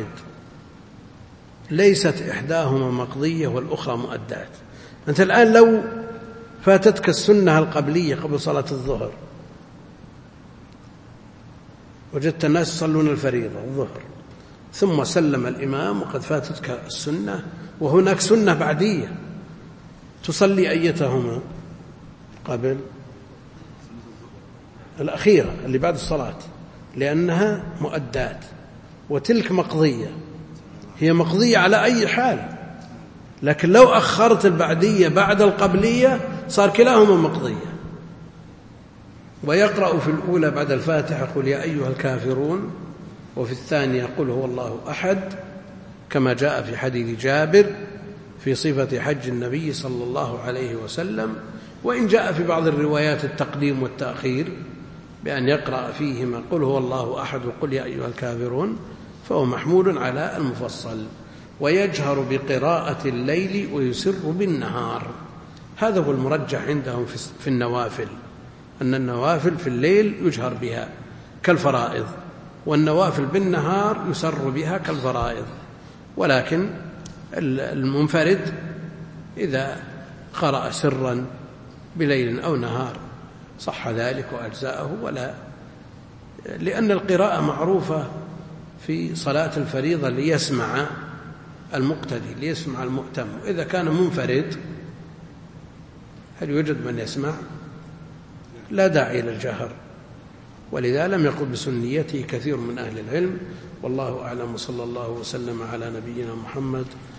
ليست إحداهما مقضية والأخرى مؤدات. أنت الآن لو فاتتك السنة القبلية قبل صلاة الظهر، وجدت الناس يصلون الفريضة الظهر ثم سلم الإمام وقد فاتتك السنة وهناك سنة بعدية، تصلي أيتهما قبل؟ الأخيرة اللي بعد الصلاة، لأنها مؤدات، وتلك مقضية، هي مقضية على أي حال، لكن لو أخرت البعدية بعد القبلية صار كلاهما مقضية. ويقرأ في الأولى بعد الفاتحة قل يا أيها الكافرون، وفي الثانية قل هو الله أحد، كما جاء في حديث جابر في صفة حج النبي صلى الله عليه وسلم. وإن جاء في بعض الروايات التقديم والتأخير بأن يقرأ فيهما قل هو الله أحد وقل يا أيها الكافرون، فهو محمول على المفصل. ويجهر بقراءة الليل ويسر بالنهار، هذا هو المرجح عندهم في النوافل، أن النوافل في الليل يجهر بها كالفرائض، والنوافل بالنهار يسر بها كالفرائض. ولكن المنفرد إذا قرأ سرا بليل أو نهار صح ذلك وأجزاءه، ولا لأن القراءة معروفة في صلاة الفريضة ليسمع المقتدي، ليسمع المؤتم. إذا كان منفرد هل يوجد من يسمع؟ لا داعي للجهر، ولذا لم يقل بسنيته كثير من أهل العلم. والله أعلم، صلى الله وسلم على نبينا محمد